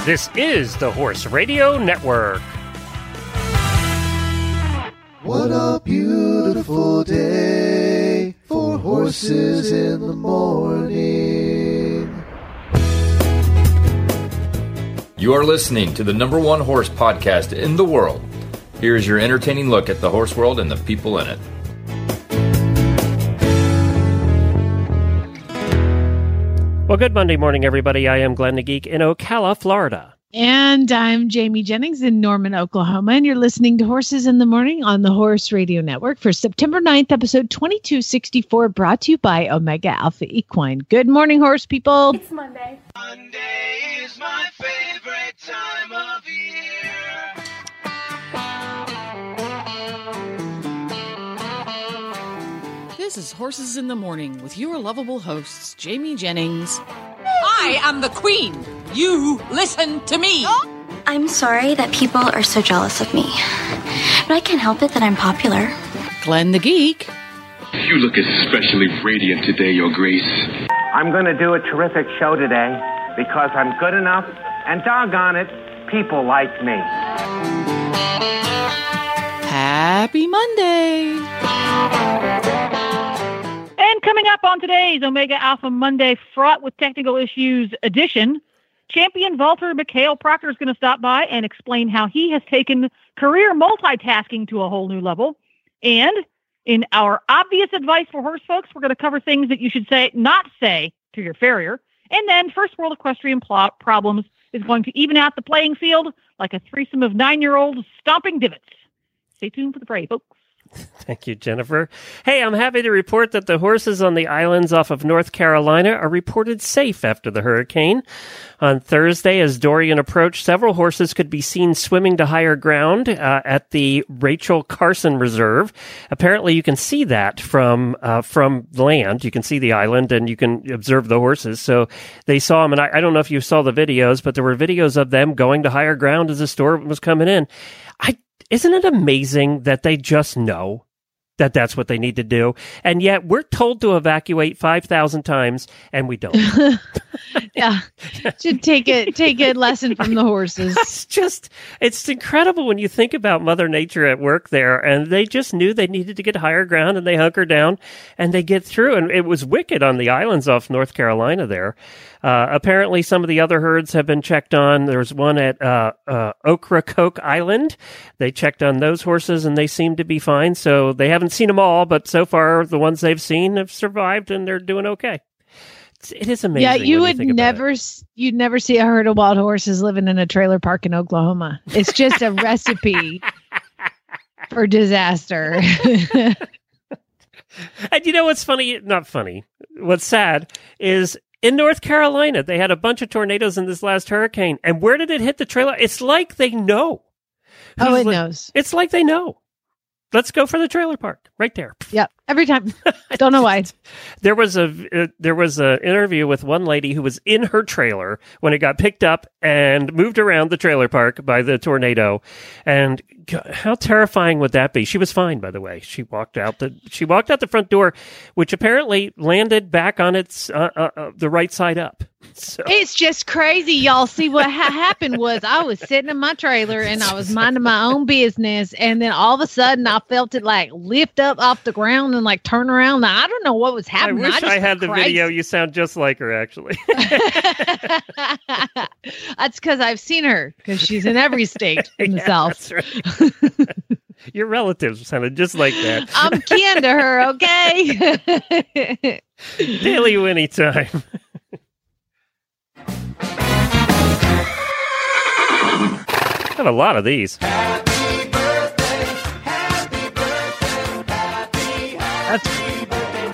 This is the Horse Radio Network. What a beautiful day for horses in the morning. You are listening to the number one horse podcast in the world. Here is your entertaining look at the horse world and the people in it. Well, good Monday morning, everybody. I am Glenn the Geek in Ocala, Florida. And I'm Jamie Jennings in Norman, Oklahoma. And you're listening to Horses in the Morning on the Horse Radio Network for September 9th, episode 2264, brought to you by Omega Alpha Equine. Good morning, horse people. It's Monday. Monday is my favorite time of year. This is Horses in the Morning with your lovable hosts, Jamie Jennings. I am the queen. You listen to me. I'm sorry that people are so jealous of me, but I can't help it that I'm popular. Glenn the Geek. You look especially radiant today, Your Grace. I'm going to do a terrific show today because I'm good enough, and doggone it, people like me. Happy Monday. And coming up on today's Omega Alpha Monday Fraught with Technical Issues edition, champion vaulter Mikhail Proctor is going to stop by and explain how he has taken career multitasking to a whole new level. And in our obvious advice for horse folks, we're going to cover things that you should not say to your farrier. And then First World Equestrian Problems is going to even out the playing field like a threesome of 9-year-olds stomping divots. Stay tuned for the fray, folks. Thank you, Jennifer. Hey, I'm happy to report that the horses on the islands off of North Carolina are reported safe after the hurricane. On Thursday, as Dorian approached, several horses could be seen swimming to higher ground at the Rachel Carson Reserve. Apparently, you can see that from land. You can see the island and you can observe the horses. So they saw them, and I don't know if you saw the videos, but there were videos of them going to higher ground as the storm was coming in. Isn't it amazing that they just know that that's what they need to do? And yet we're told to evacuate 5,000 times and we don't. Yeah. Should take a lesson from the horses. It's incredible when you think about Mother Nature at work there, and they just knew they needed to get higher ground and they hunker down and they get through. And it was wicked on the islands off North Carolina there. Apparently some of the other herds have been checked on. There's one at Ocracoke Island. They checked on those horses and they seem to be fine. So they haven't seen them all, but so far the ones they've seen have survived and they're doing okay. It is amazing. Yeah, you'd never see a herd of wild horses living in a trailer park in Oklahoma. It's just a recipe for disaster. And you know what's funny? Not funny. What's sad is in North Carolina, they had a bunch of tornadoes in this last hurricane. And where did it hit the trailer? It's like they know. It knows. It's like they know. Let's go for the trailer park right there. Yep. Every time. I don't know why. There was a interview with one lady who was in her trailer when it got picked up and moved around the trailer park by the tornado. And how terrifying would that be? She was fine, by the way. She walked out the front door, which apparently landed back on its the right side up. So. It's just crazy, y'all. See, what happened was I was sitting in my trailer and I was minding my own business, and then all of a sudden I felt it like lift up off the ground and like turn around. Now, I don't know what was happening. I wish I had the video. You sound just like her, actually. That's because I've seen her, because she's in every state in the South. That's right. Your relatives sounded just like that. I'm kin to her, okay? Daily Winnie time. I have a lot of these. Happy birthday, happy birthday, happy birthday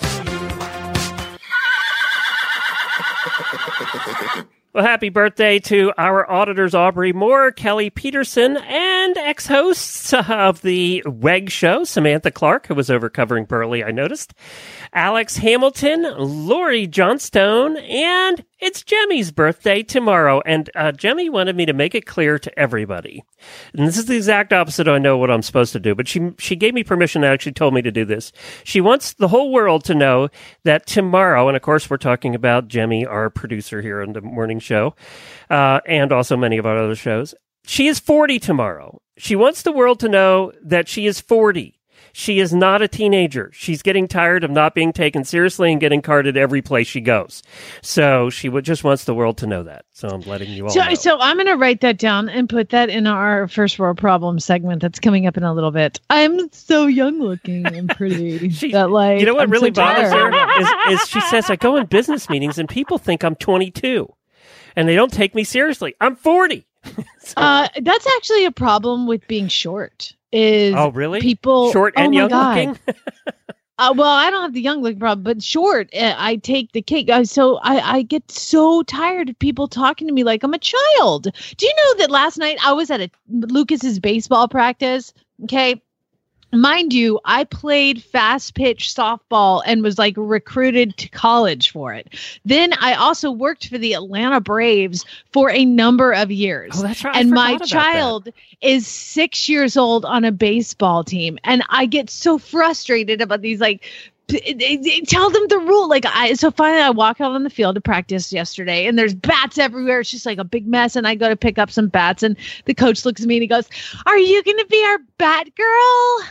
to you. Well, happy birthday to our auditors, Aubrey Moore, Kelly Peterson, and ex-hosts of the WEG show, Samantha Clark, who was over covering Burley, I noticed, Alex Hamilton, Lori Johnstone, and It's Jemmy's birthday tomorrow, and Jemmy wanted me to make it clear to everybody. And this is the exact opposite. I know what I'm supposed to do, but she gave me permission and actually told me to do this. She wants the whole world to know that tomorrow, and of course we're talking about Jemmy, our producer here on the morning show, and also many of our other shows. She is 40 tomorrow. She wants the world to know that she is 40. She is not a teenager. She's getting tired of not being taken seriously and getting carded every place she goes. So she just wants the world to know that. So I'm letting you all know. So I'm going to write that down and put that in our first world problem segment that's coming up in a little bit. I'm so young looking and pretty. That, like, you know what I'm really so bothers tired. her is she says, I go in business meetings and people think I'm 22 and they don't take me seriously. I'm 40. That's actually a problem with being short. Is really? People short and young God. looking? Well, I don't have the young look problem, but short, I take the cake. So I get so tired of people talking to me like I'm a child. Do you know that last night I was at Lucas's baseball practice? Okay. Mind you, I played fast pitch softball and was like recruited to college for it. Then I also worked for the Atlanta Braves for a number of years. Oh, that's right. And my child is 6 years old on a baseball team. And I get so frustrated about these, like, tell them the rule. So finally I walk out on the field to practice yesterday and there's bats everywhere. It's just like a big mess. And I go to pick up some bats and the coach looks at me and he goes, "Are you going to be our bat girl?"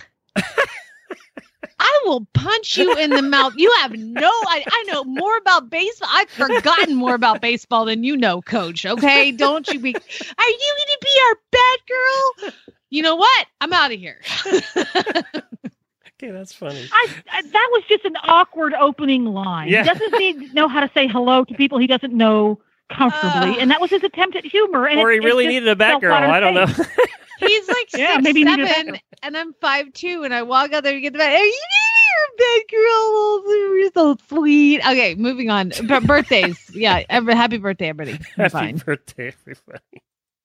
I will punch you in the mouth. You have I know more about baseball. I've forgotten more about baseball than you know, coach. Okay. Don't you be, are you going to be our bat girl? You know what? I'm out of here. Okay, that's funny. That was just an awkward opening line. Yeah. He doesn't know how to say hello to people he doesn't know comfortably, and that was his attempt at humor. And or he really needed a bat girl. I don't know. He's like 6'7", and I'm 5'2", and I walk out there to get the bat. Are you bad girl? You're so sweet. Okay, moving on. Birthdays. Yeah, happy birthday, everybody. Happy birthday, everybody.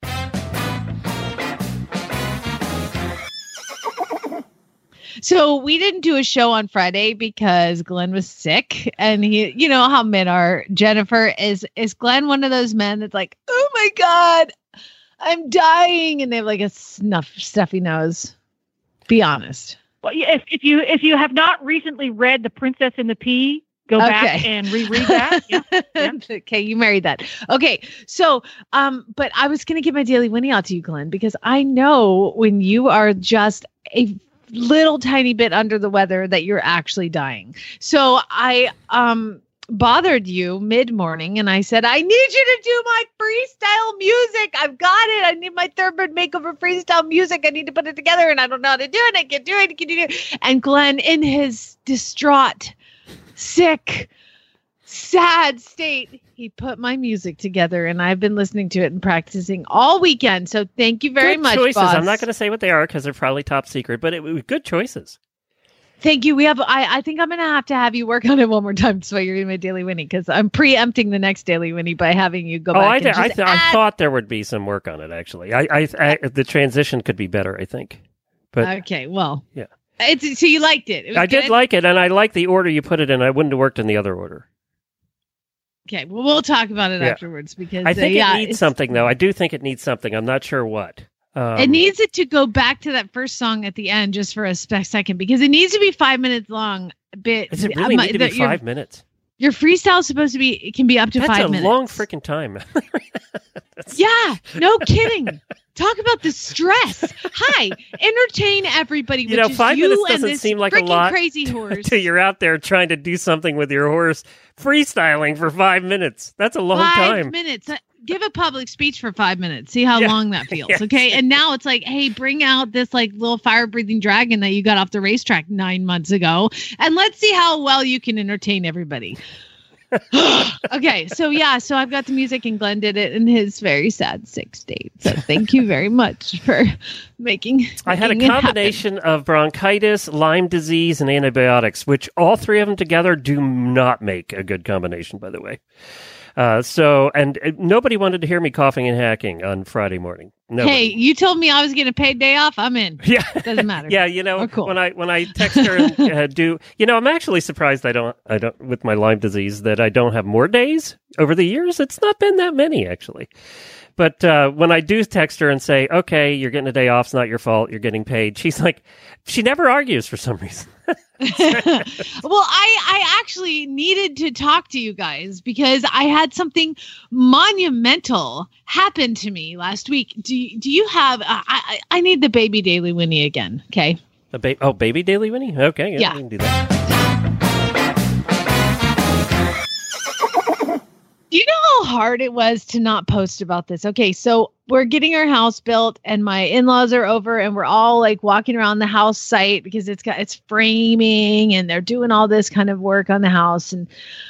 So we didn't do a show on Friday because Glenn was sick, and you know how men are. Jennifer, is Glenn one of those men that's like, oh my God, I'm dying, and they have like a stuffy nose? Be honest. Well, if you have not recently read The Princess and the Pea, go back and reread that. Yeah. Okay, you married that. Okay, so but I was going to give my Daily Winnie out to you, Glenn, because I know when you are just a little tiny bit under the weather that you're actually dying. So I bothered you mid-morning and I said, I need you to do my freestyle music. I've got it. I need my Thurman makeover freestyle music. I need to put it together and I don't know how to do it. I can't do it. And Glenn, in his distraught, sick, sad state, he put my music together and I've been listening to it and practicing all weekend. So thank you very much, choices. boss. I'm not going to say what they are because they're probably top secret, but it was good choices. Thank you. I think I'm going to have you work on it one more time. So you're doing my Daily Winnie because I'm preempting the next Daily Winnie by having you go back. I thought there would be some work on it. Actually, I the transition could be better. I think. But okay, well, yeah. So you liked it. I did like it, and I like the order you put it in. I wouldn't have worked in the other order. Okay, well, we'll talk about it afterwards because I think it needs something, though. I do think it needs something. I'm not sure what. It needs it to go back to that first song at the end just for a second because it needs to be 5 minutes long. Does it really need to be 5 minutes? Your freestyle is supposed to be, it can be up to 5 minutes. That's a long freaking time. Yeah, no kidding. Talk about the stress. Hi, entertain everybody. You know, 5 minutes doesn't seem like a lot. Crazy horse. Until you're out there trying to do something with your horse, freestyling for 5 minutes. That's a long time. 5 minutes. Give a public speech for 5 minutes. See how long that feels. Yes. Okay. And now it's like, hey, bring out this like little fire breathing dragon that you got off the racetrack 9 months ago. And let's see how well you can entertain everybody. Okay. So I've got the music and Glenn did it in his very sad sick state. So thank you very much for making I had a combination of bronchitis, Lyme disease, and antibiotics, which all three of them together do not make a good combination, by the way. And nobody wanted to hear me coughing and hacking on Friday morning. Nobody. Hey, you told me I was getting a paid day off. I'm in. Yeah, doesn't matter. Yeah, cool. when I text her and I'm actually surprised I don't with my Lyme disease that I don't have more days over the years. It's not been that many actually. But when I do text her and say, okay, you're getting a day off, it's not your fault, you're getting paid, she's like, she never argues for some reason. Well, I actually needed to talk to you guys because I had something monumental happen to me last week. Do you have, I need the baby Daily Winnie again, okay? Baby Daily Winnie? Okay, yeah. We can do that. Do you know how hard it was to not post about this? Okay, so we're getting our house built and my in-laws are over and we're all like walking around the house site because it's framing and they're doing all this kind of work on the house. And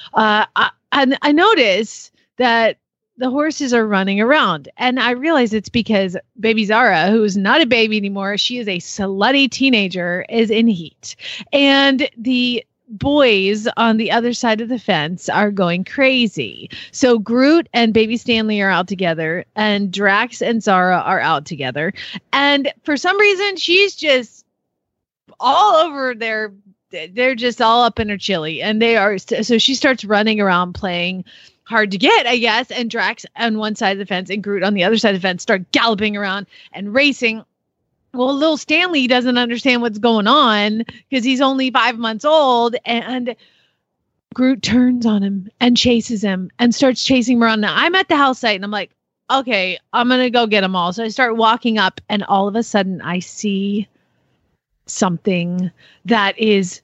I notice that the horses are running around and I realize it's because baby Zara, who's not a baby anymore, she is a slutty teenager, is in heat. And the boys on the other side of the fence are going crazy. So Groot and baby Stanley are out together and Drax and Zara are out together. And for some reason, she's just all over there. They're just all up in her chili and they are. So she starts running around playing hard to get, I guess. And Drax on one side of the fence and Groot on the other side of the fence start galloping around and racing. Well, little Stanley doesn't understand what's going on because he's only 5 months old, and Groot turns on him and chases him and starts chasing him around. Now, I'm at the house site, and I'm like, okay, I'm going to go get them all. So I start walking up, and all of a sudden, I see something that is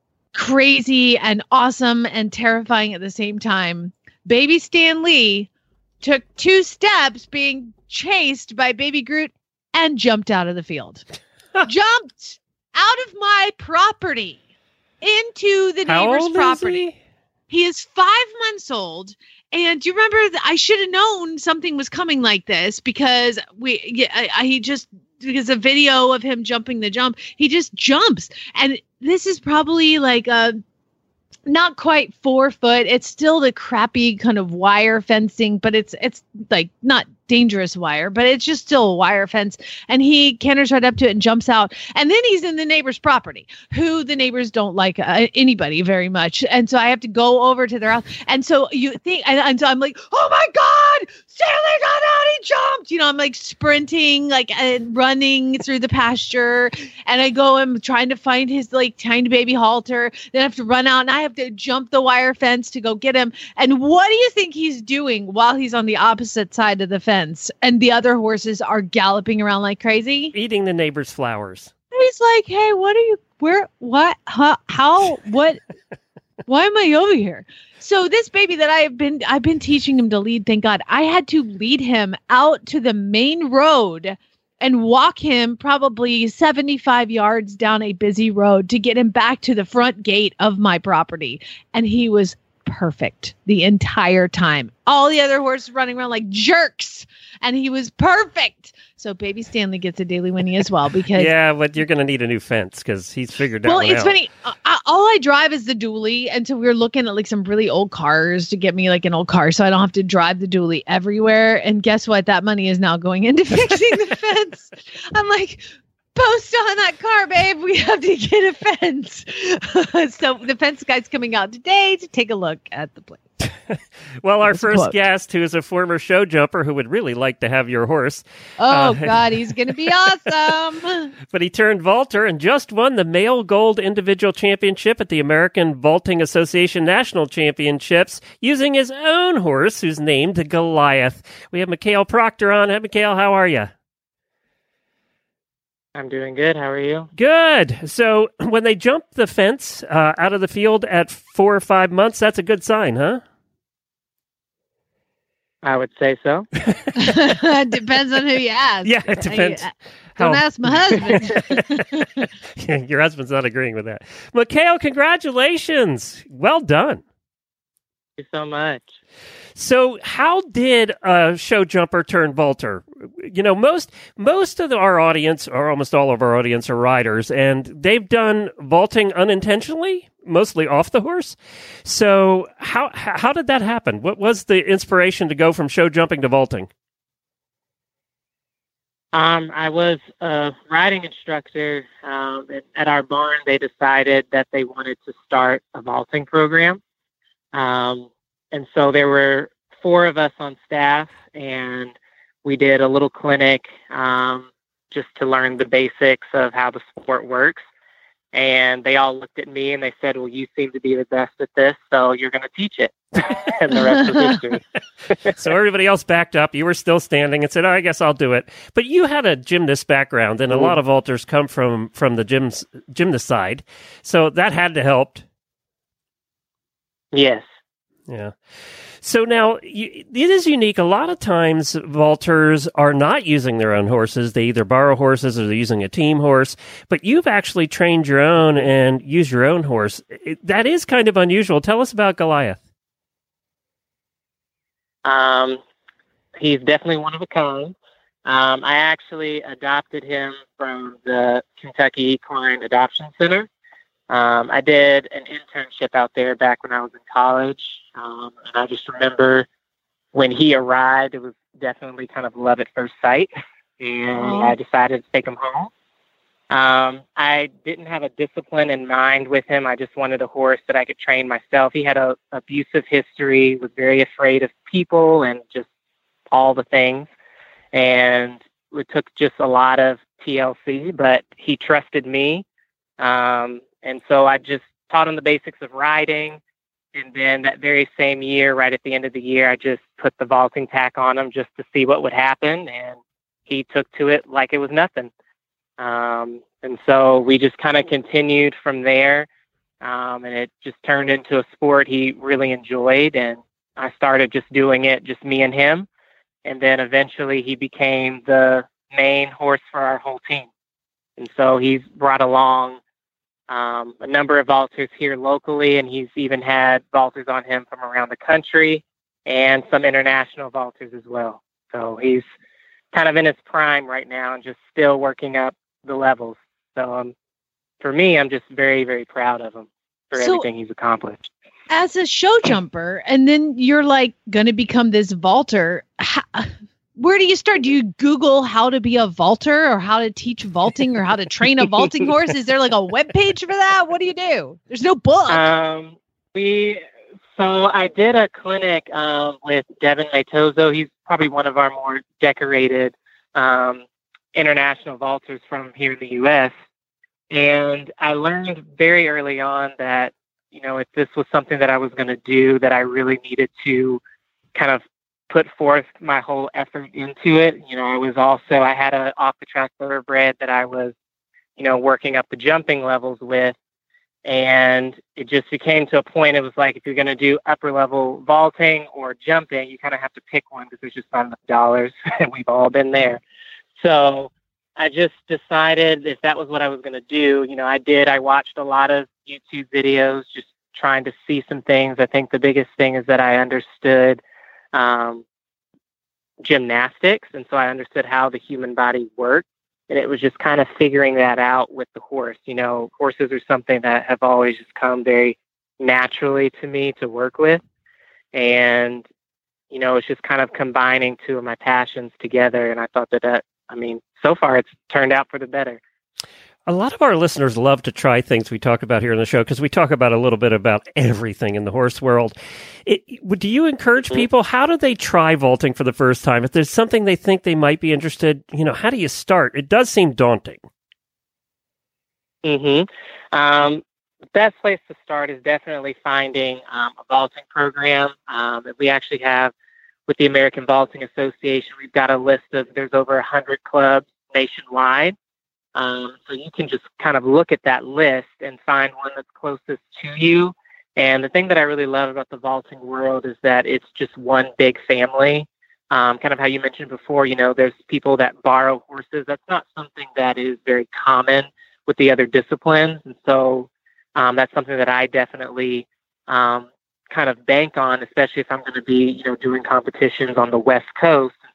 crazy and awesome and terrifying at the same time. Baby Stanley took 2 steps being chased by baby Groot and jumped out of the field. Jumped out of my property into the neighbor's property. He is 5 months old. And do you remember that I should have known something was coming like this because because a video of him jumping the jump, he just jumps. And this is probably like not quite 4 foot. It's still the crappy kind of wire fencing, but it's like not dangerous wire, but it's just still a wire fence. And he canters right up to it and jumps out. And then he's in the neighbor's property, who the neighbors don't like anybody very much. And so I have to go over to their house. And so you think, and so I'm like, oh my God, Stanley got out, he jumped. I'm like sprinting, like running through the pasture. And I'm trying to find his like tiny baby halter. Then I have to run out and I have to jump the wire fence to go get him. And what do you think he's doing while he's on the opposite side of the fence? And the other horses are galloping around like crazy. Eating the neighbor's flowers. He's like, hey, what are you, where, what, how, what, why am I over here? So this baby that I've been teaching him to lead, thank God, I had to lead him out to the main road and walk him probably 75 yards down a busy road to get him back to the front gate of my property. And he was perfect the entire time. All the other horses running around like jerks, and he was perfect. So baby Stanley gets a Daily Winnie as well because but you're going to need a new fence because he's figured out. Well, it's funny. All I drive is the dually, and so we were looking at like some really old cars to get me like an old car, so I don't have to drive the dually everywhere. And guess what? That money is now going into fixing the fence. I'm like, post on that car, babe. We have to get a fence. So the fence guy's coming out today to take a look at the place. Well, our first guest, who is a former show jumper who would really like to have your horse. Oh, God, he's going to be awesome. But he turned vaulter and just won the male gold individual championship at the American Vaulting Association National Championships using his own horse, who's named Goliath. We have Mikhail Proctor on. Hey, Mikhail, how are you? I'm doing good. How are you? Good. So when they jump the fence out of the field at 4 or 5 months, that's a good sign, huh? I would say so. Depends on who you ask. Yeah, it depends. Don't ask my husband. Yeah, your husband's not agreeing with that. Mikhail, congratulations. Well done. Thank you so much. So how did a show jumper turn vaulter most of our audience, or almost all of our audience, are riders, and they've done vaulting unintentionally, mostly off the horse. So how did that happen? What was the inspiration to go from show jumping to vaulting? I was a riding instructor at our barn. They decided that they wanted to start a vaulting program. And so there were 4 of us on staff, and we did a little clinic just to learn the basics of how the sport works. And they all looked at me and they said, well, you seem to be the best at this, so you're going to teach it. And the rest is history. So everybody else backed up. You were still standing and said, I guess I'll do it. But you had a gymnast background, and a lot of vaulters come from the gymnast side. So that had to help. Yes. Yeah. So now, it is unique. A lot of times, vaulters are not using their own horses. They either borrow horses or they're using a team horse. But you've actually trained your own and used your own horse. That is kind of unusual. Tell us about Goliath. He's definitely one of a kind. I actually adopted him from the Kentucky Equine Adoption Center. I did an internship out there back when I was in college. And I just remember when he arrived, it was definitely kind of love at first sight. And I decided to take him home. I didn't have a discipline in mind with him. I just wanted a horse that I could train myself. He had a abusive history, was very afraid of people and just all the things. And it took just a lot of TLC, but he trusted me. And so I just taught him the basics of riding. And then that very same year, right at the end of the year, I just put the vaulting tack on him just to see what would happen. And he took to it like it was nothing. And so we just kind of continued from there. And it just turned into a sport he really enjoyed. And I started just doing it, just me and him. And then eventually he became the main horse for our whole team. And so he's brought along a number of vaulters here locally, and he's even had vaulters on him from around the country and some international vaulters as well. So he's kind of in his prime right now and just still working up the levels. So for me, I'm just very, very proud of him for everything he's accomplished. As a show jumper, and then you're like going to become this vaulter. Where do you start? Do you Google how to be a vaulter or how to teach vaulting or how to train a vaulting horse? Is there like a web page for that? What do you do? There's no book. So I did a clinic with Devin Matozo. He's probably one of our more decorated international vaulters from here in the U.S. And I learned very early on that, if this was something that I was going to do, that I really needed to kind of put forth my whole effort into it. I had a off-the-track thoroughbred that I was, working up the jumping levels with. And it just became to a point, it was like, if you're going to do upper level vaulting or jumping, you kind of have to pick one because there's just not enough dollars. And we've all been there. So I just decided if that was what I was going to do, I watched a lot of YouTube videos, just trying to see some things. I think the biggest thing is that I understood gymnastics. And so I understood how the human body worked. And it was just kind of figuring that out with the horse. Horses are something that have always just come very naturally to me to work with. And, it's just kind of combining two of my passions together. And I thought that so far it's turned out for the better. A lot of our listeners love to try things we talk about here on the show because we talk about a little bit about everything in the horse world. Do you encourage people? How do they try vaulting for the first time? If there's something they think they might be interested, how do you start? It does seem daunting. The best place to start is definitely finding a vaulting program. We actually have, with the American Vaulting Association, we've got a list there's over 100 clubs nationwide. So you can just kind of look at that list and find one that's closest to you. And the thing that I really love about the vaulting world is that it's just one big family. Kind of how you mentioned before, there's people that borrow horses. That's not something that is very common with the other disciplines. And so that's something that I definitely kind of bank on, especially if I'm going to be, doing competitions on the West Coast. And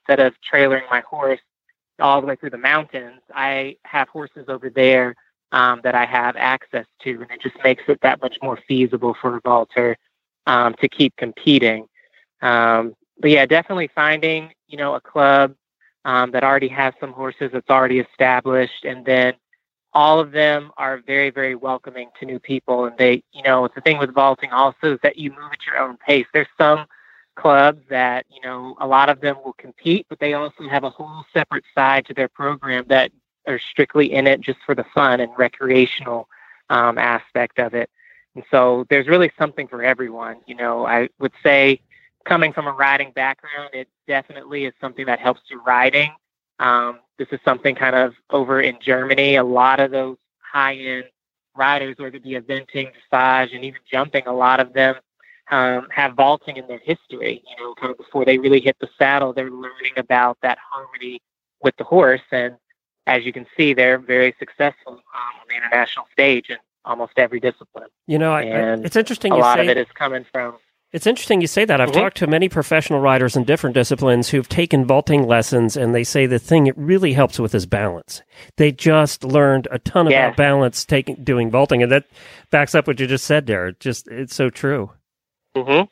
instead of trailering my horse all the way through the mountains, I have horses over there that I have access to, and it just makes it that much more feasible for a vaulter to keep competing. But yeah, definitely finding, a club that already has some horses that's already established, and then all of them are very, very welcoming to new people. And they, the thing with vaulting also is that you move at your own pace. There's some clubs that, a lot of them will compete, but they also have a whole separate side to their program that are strictly in it just for the fun and recreational aspect of it. And so there's really something for everyone. I would say, coming from a riding background, it definitely is something that helps you riding. This is something kind of over in Germany. A lot of those high-end riders, whether it be eventing, dressage, and even jumping, a lot of them have vaulting in their history. Kind of before they really hit the saddle, they're learning about that harmony with the horse. And as you can see, they're very successful on the international stage in almost every discipline. It's interesting. A lot of it is coming from. It's interesting you say that. I've talked to many professional riders in different disciplines who've taken vaulting lessons, and they say the thing it really helps with is balance. They just learned a ton about balance doing vaulting, and that backs up what you just said there. It's so true. Mm-hmm.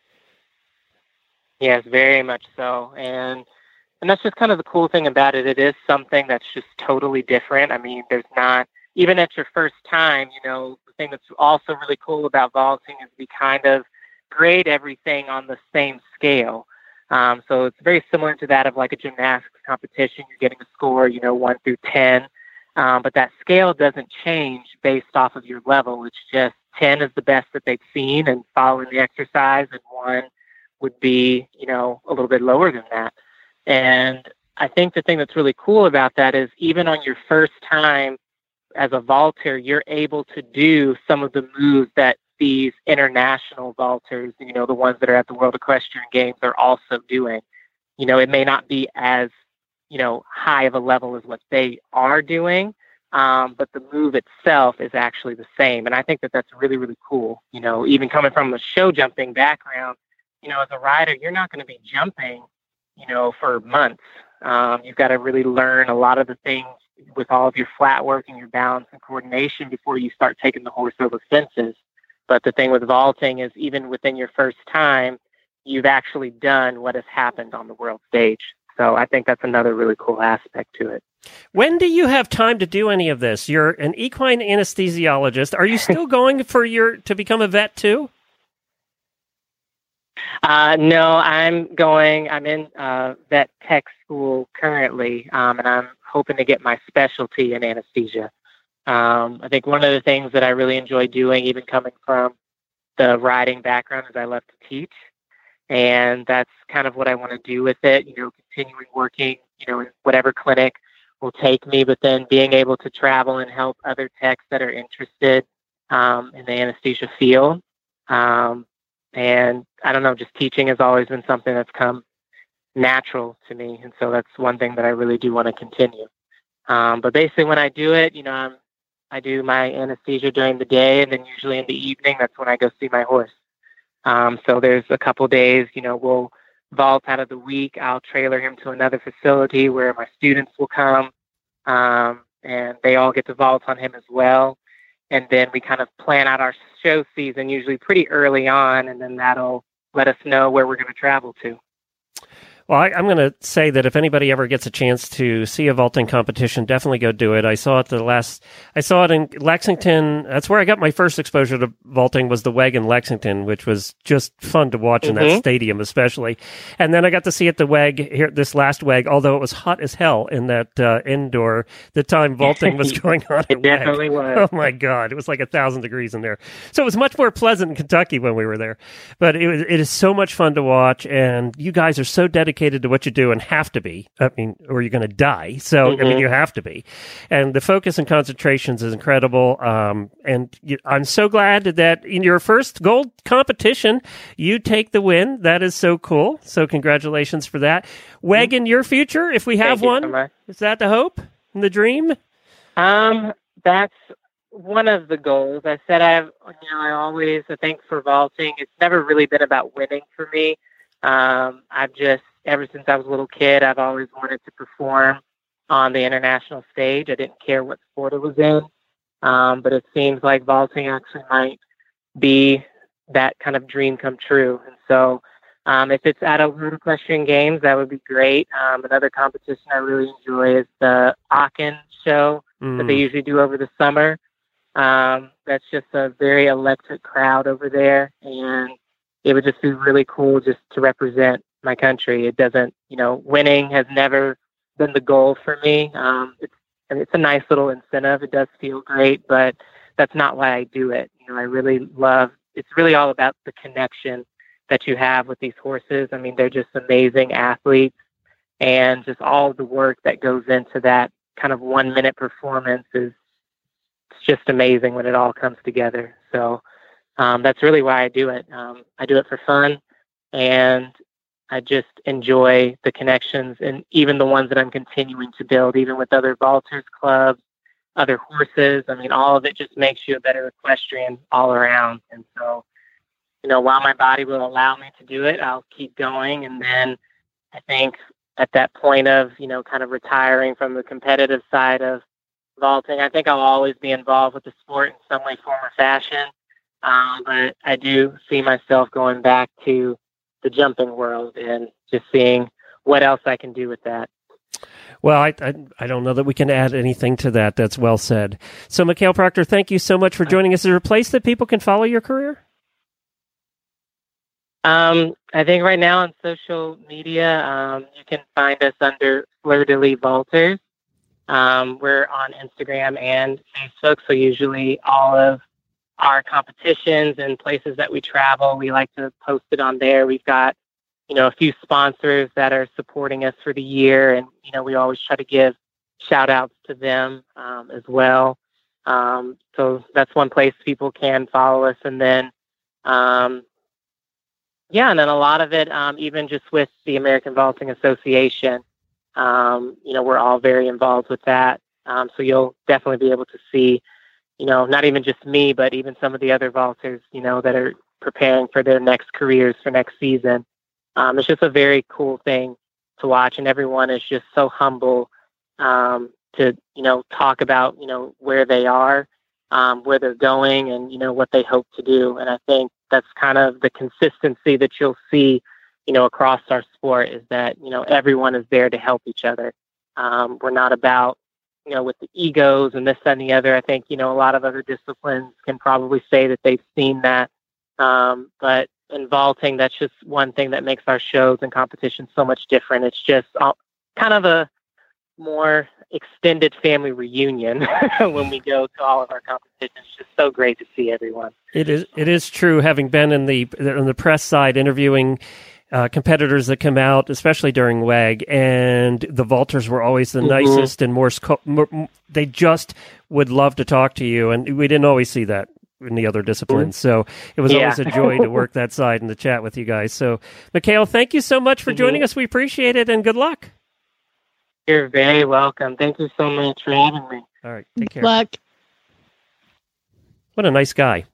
Yes, very much so. And that's just kind of the cool thing about it. It is something that's just totally different. I mean, there's not, even at your first time, the thing that's also really cool about vaulting is we kind of grade everything on the same scale. So it's very similar to that of like a gymnastics competition. You're getting a score, 1 through 10. But that scale doesn't change based off of your level. It's just 10 is the best that they've seen and following the exercise, and 1 would be, a little bit lower than that. And I think the thing that's really cool about that is even on your first time as a vaulter, you're able to do some of the moves that these international vaulters, the ones that are at the World Equestrian Games, are also doing. It may not be as, high of a level as what they are doing, but the move itself is actually the same. And I think that that's really, really cool. Even coming from a show jumping background, as a rider, you're not going to be jumping, for months. You've got to really learn a lot of the things with all of your flat work and your balance and coordination before you start taking the horse over fences. But the thing with vaulting is even within your first time, you've actually done what has happened on the world stage. So I think that's another really cool aspect to it. When do you have time to do any of this? You're an equine anesthesiologist. Are you still going to become a vet too? No, I'm in vet tech school currently, and I'm hoping to get my specialty in anesthesia. I think one of the things that I really enjoy doing, even coming from the riding background, is I love to teach. And that's kind of what I want to do with it, continuing working, in whatever clinic will take me, but then being able to travel and help other techs that are interested in the anesthesia field. And I don't know, just teaching has always been something that's come natural to me. And so that's one thing that I really do want to continue. But basically when I do it, I do my anesthesia during the day, and then usually in the evening, that's when I go see my horse. So there's a couple days, we'll vault out of the week. I'll trailer him to another facility where my students will come, and they all get to vault on him as well. And then we kind of plan out our show season usually pretty early on, and then that'll let us know where we're going to travel to. Well, I'm going to say that if anybody ever gets a chance to see a vaulting competition, definitely go do it. I saw it in Lexington. That's where I got my first exposure to vaulting, was the WEG in Lexington, which was just fun to watch in that stadium, especially. And then I got to see at the WEG here, this last WEG, although it was hot as hell in that indoor, the time vaulting was going on. It definitely was. Oh my God. It was like 1,000 degrees in there. So it was much more pleasant in Kentucky when we were there, but it is so much fun to watch. And you guys are so dedicated to what you do, and have to be, or you're going to die. So, you have to be. And the focus and concentrations is incredible. I'm so glad that in your first gold competition, you take the win. That is so cool. So congratulations for that. WEG in your future, if we have one, so is that the hope and the dream? That's one of the goals. I said I think for vaulting, it's never really been about winning for me. I've just ever since I was a little kid, I've always wanted to perform on the international stage. I didn't care what sport it was in, but it seems like vaulting actually might be that kind of dream come true. And so if it's at a World Equestrian Games, that would be great. Another competition I really enjoy is the Aachen show that they usually do over the summer. That's just a very electric crowd over there, and it would just be really cool just to represent my country. It doesn't, winning has never been the goal for me. It's a nice little incentive. It does feel great, but that's not why I do it. I really love, it's really all about the connection that you have with these horses. I mean, they're just amazing athletes, and just all the work that goes into that kind of 1 minute performance is just amazing when it all comes together. So that's really why I do it. I do it for fun, and I just enjoy the connections, and even the ones that I'm continuing to build, even with other vaulters clubs, other horses. I mean, all of it just makes you a better equestrian all around. And so, while my body will allow me to do it, I'll keep going. And then I think at that point of, kind of retiring from the competitive side of vaulting, I think I'll always be involved with the sport in some way, form, or fashion. But I do see myself going back to the jumping world and just seeing what else I can do with that. Well, I don't know that we can add anything to that. That's well said. So, Mikhail Proctor, thank you so much for joining us. Is there a place that people can follow your career? I think right now on social media, you can find us under Fleur de Lis Vaulters. We're on Instagram and Facebook, so usually all of our competitions and places that we travel, we like to post it on there. We've got, a few sponsors that are supporting us for the year, and, we always try to give shout outs to them as well. So that's one place people can follow us. And then, and then a lot of it, even just with the American Vaulting Association, we're all very involved with that. So you'll definitely be able to see, not even just me, but even some of the other vaulters, that are preparing for their next careers for next season. It's just a very cool thing to watch, and everyone is just so humble to, talk about, where they are, where they're going, and, what they hope to do. And I think that's kind of the consistency that you'll see, across our sport, is that, everyone is there to help each other. We're not about, with the egos and this, that, and the other. I think, a lot of other disciplines can probably say that they've seen that. But in vaulting, that's just one thing that makes our shows and competitions so much different. It's just kind of a more extended family reunion when we go to all of our competitions. It's just so great to see everyone. It is true, having been on the press side interviewing competitors that come out, especially during WAG, and the vaulters were always the nicest and more, they just would love to talk to you, and we didn't always see that in the other disciplines. So it was always a joy to work that side and to chat with you guys. So, Mikhail, thank you so much for joining us. We appreciate it, and good luck. You're very welcome. Thank you so much for having me. All right, take care. Good luck. What a nice guy.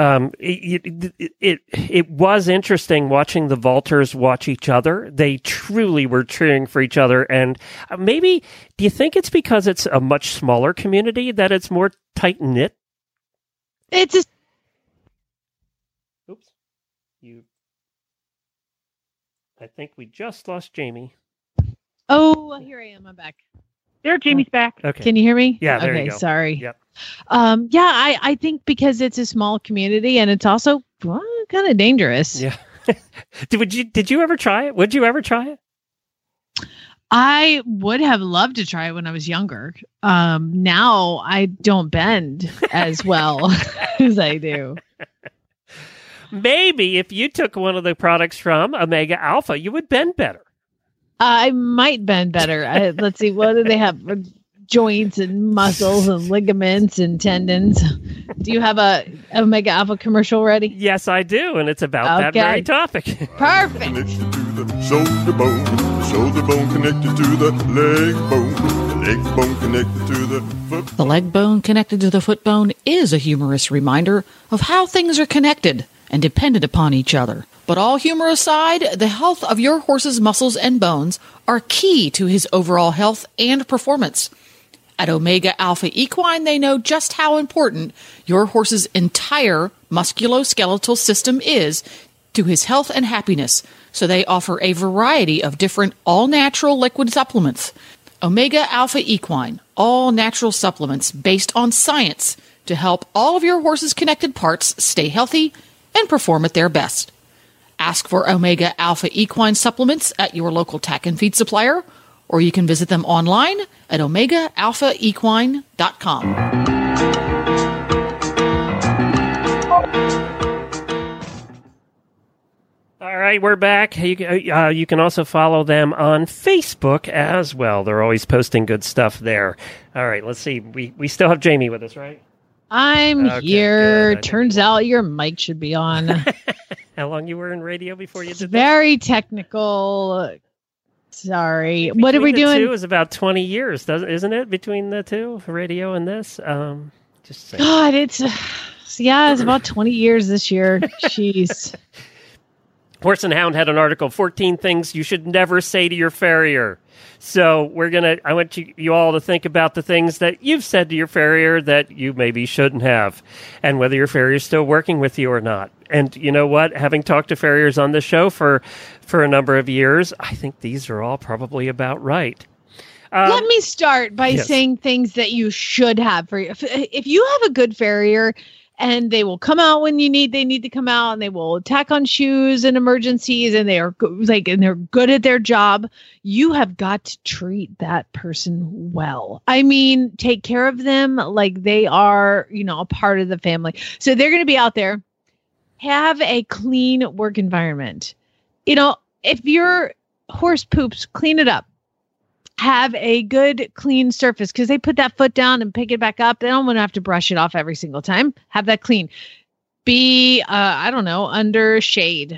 It was interesting watching the vaulters watch each other. They truly were cheering for each other. And maybe, do you think it's because it's a much smaller community that it's more tight-knit? It's just... Oops. I think we just lost Jamie. Oh, here I am. I'm back. There, Jamie's back. Okay. Can you hear me? Yeah, there okay, you go. Sorry. Yep. I think because it's a small community, and it's also kind of dangerous. Yeah. Did you ever try it? Would you ever try it? I would have loved to try it when I was younger. Now I don't bend as well as I do. Maybe if you took one of the products from Omega Alpha, you would bend better. I might bend better. Let's see. What do they have? Joints and muscles and ligaments and tendons. Do you have a Omega Alpha commercial ready? Yes, I do. And it's about that very topic. Perfect. Connected to the shoulder bone connected to the leg bone, the leg bone connected to the foot. The leg bone connected to the foot bone is a humorous reminder of how things are connected. and dependent upon each other. But all humor aside, the health of your horse's muscles and bones are key to his overall health and performance. At Omega Alpha Equine, they know just how important your horse's entire musculoskeletal system is to his health and happiness, so they offer a variety of different all-natural liquid supplements. Omega Alpha Equine, all natural supplements based on science to help all of your horse's connected parts stay healthy and perform at their best. Ask for Omega Alpha Equine supplements at your local tack and feed supplier, or you can visit them online at OmegaAlphaEquine.com. All right, we're back. You can also follow them on Facebook as well. They're always posting good stuff there. All right, let's see. We still have Jamie with us, right? I'm here. Good. Turns out your mic should be on. How long you were in radio before you did Very technical. Sorry. What are we doing? Two is about 20 years, isn't it? Between the two, radio and this. Just saying. God, it's about 20 years this year. Jeez. Horse and Hound had an article, 14 things you should never say to your farrier. So I want you all to think about the things that you've said to your farrier that you maybe shouldn't have, and whether your farrier is still working with you or not. And you know what? Having talked to farriers on this show for a number of years, I think these are all probably about right. Let me start by saying things that you should have for you. If you have a good farrier, and they will come out when they need to come out, and they will tack on shoes in emergencies, and they're good at their job. You have got to treat that person well. I mean, take care of them like they are, a part of the family. So they're going to be out there. Have a clean work environment. If your horse poops, clean it up. Have a good clean surface, because they put that foot down and pick it back up. They don't want to have to brush it off every single time. Have that clean. Be, under shade.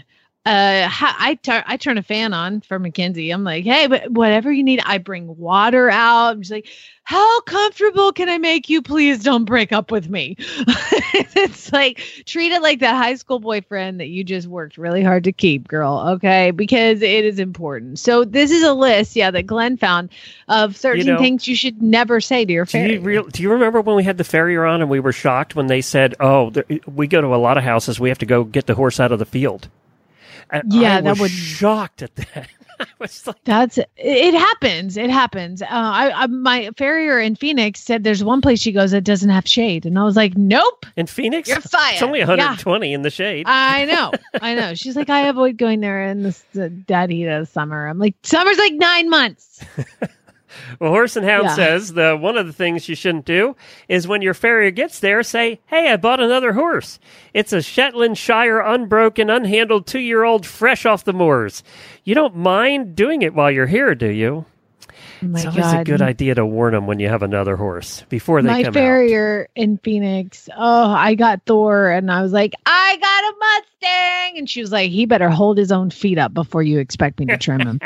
I turn a fan on for Mackenzie. I'm like, hey, but whatever you need, I bring water out. I'm just like, how comfortable can I make you? Please don't break up with me. It's like, treat it like that high school boyfriend that you just worked really hard to keep, girl. Okay. Because it is important. So this is a list, that Glenn found of 13 things you should never say to your farrier. Do you remember when we had the farrier on and we were shocked when they said, we go to a lot of houses, we have to go get the horse out of the field. And I was shocked at that. I was like, it happens. It happens. My farrier in Phoenix said there's one place she goes that doesn't have shade, and I was like, nope. In Phoenix, you're fired. It's only 120 in the shade. I know. She's like, I avoid going there in the dead heat of summer. I'm like, summer's like 9 months. Well, Horse and Hound says one of the things you shouldn't do is when your farrier gets there, say, hey, I bought another horse. It's a Shetland Shire unbroken, unhandled 2-year-old fresh off the moors. You don't mind doing it while you're here, do you? It's always a good idea to warn them when you have another horse before they come out. My farrier in Phoenix, I got Thor, and I was like, I got a Mustang. And she was like, he better hold his own feet up before you expect me to trim him.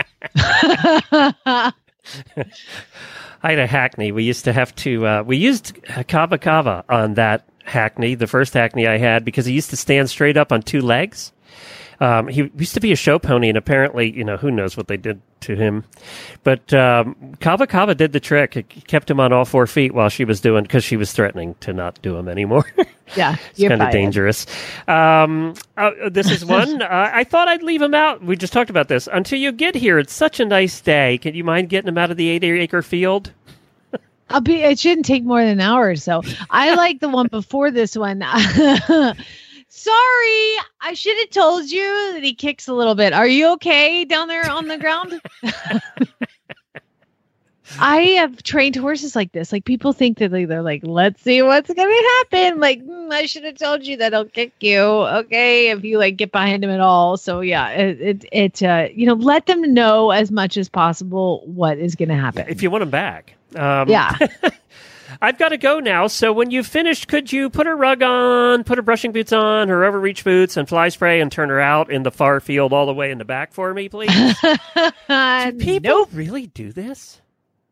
I had a Hackney. We used to have to, we used Kava Kava on that Hackney, the first Hackney I had, because he used to stand straight up on 2 legs. He used to be a show pony, and apparently, who knows what they did to him. But Kava Kava did the trick. It kept him on all 4 feet while she was because she was threatening to not do him anymore. Yeah, it's kind of dangerous. This is one. I thought I'd leave him out. We just talked about this. Until you get here, it's such a nice day. Can you mind getting him out of the 8-acre field? It shouldn't take more than an hour or so. I like the one before this one. Sorry, I should have told you that he kicks a little bit. Are you okay down there on the ground? I have trained horses like this. Like, people think that they're like, let's see what's going to happen. Like, I should have told you that he'll kick you. Okay. If you get behind him at all. So yeah, let them know as much as possible what is going to happen. If you want them back. Yeah. I've got to go now, so when you've finished, could you put her rug on, put her brushing boots on, her overreach boots, and fly spray, and turn her out in the far field all the way in the back for me, please? Do people really do this?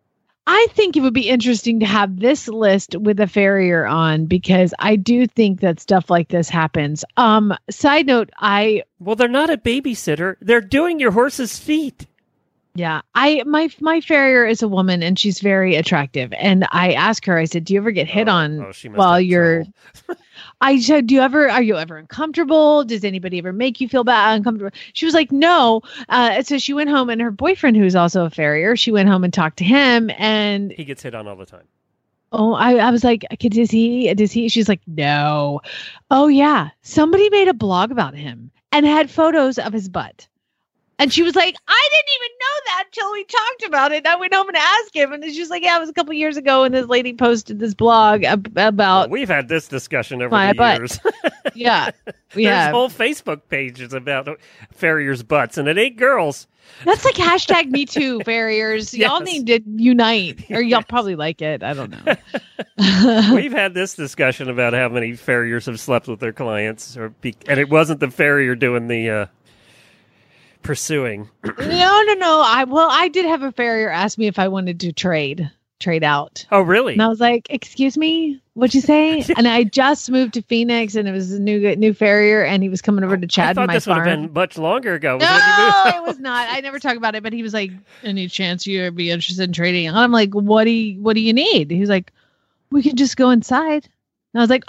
I think it would be interesting to have this list with a farrier on because I do think that stuff like this happens. Side note, Well, they're not a babysitter. They're doing your horse's feet. Yeah, my farrier is a woman and she's very attractive. And I asked her, I said, "Do you ever get hit on while you're?" I said, are you ever uncomfortable? Does anybody ever make you feel uncomfortable? She was like, no. So she went home and her boyfriend, who's also a farrier, she went home and talked to him and he gets hit on all the time. Oh, I was like, does he? She's like, no. Oh yeah. Somebody made a blog about him and had photos of his butt. And she was like, I didn't even know that until we talked about it. I went home and asked him. And she was like, yeah, it was a couple years ago. And this lady posted this blog about. Well, we've had this discussion over the years. Yeah. There's whole Facebook pages about farriers' butts, and it ain't girls. That's like hashtag Me Too, farriers. Y'all need to unite. Or y'all probably like it. I don't know. We've had this discussion about how many farriers have slept with their clients. And it wasn't the farrier doing the... pursuing. No. I did have a farrier ask me if I wanted to trade out. Oh, really? And I was like, "Excuse me, what'd you say?" And I just moved to Phoenix, and it was a new farrier, and he was coming over to chat in my farm. I thought this would have been much longer ago. No, it was not. I never talk about it, but he was like, "Any chance you'd be interested in trading?" And I'm like, "What do you need?" He's like, "We can just go inside." And I was like,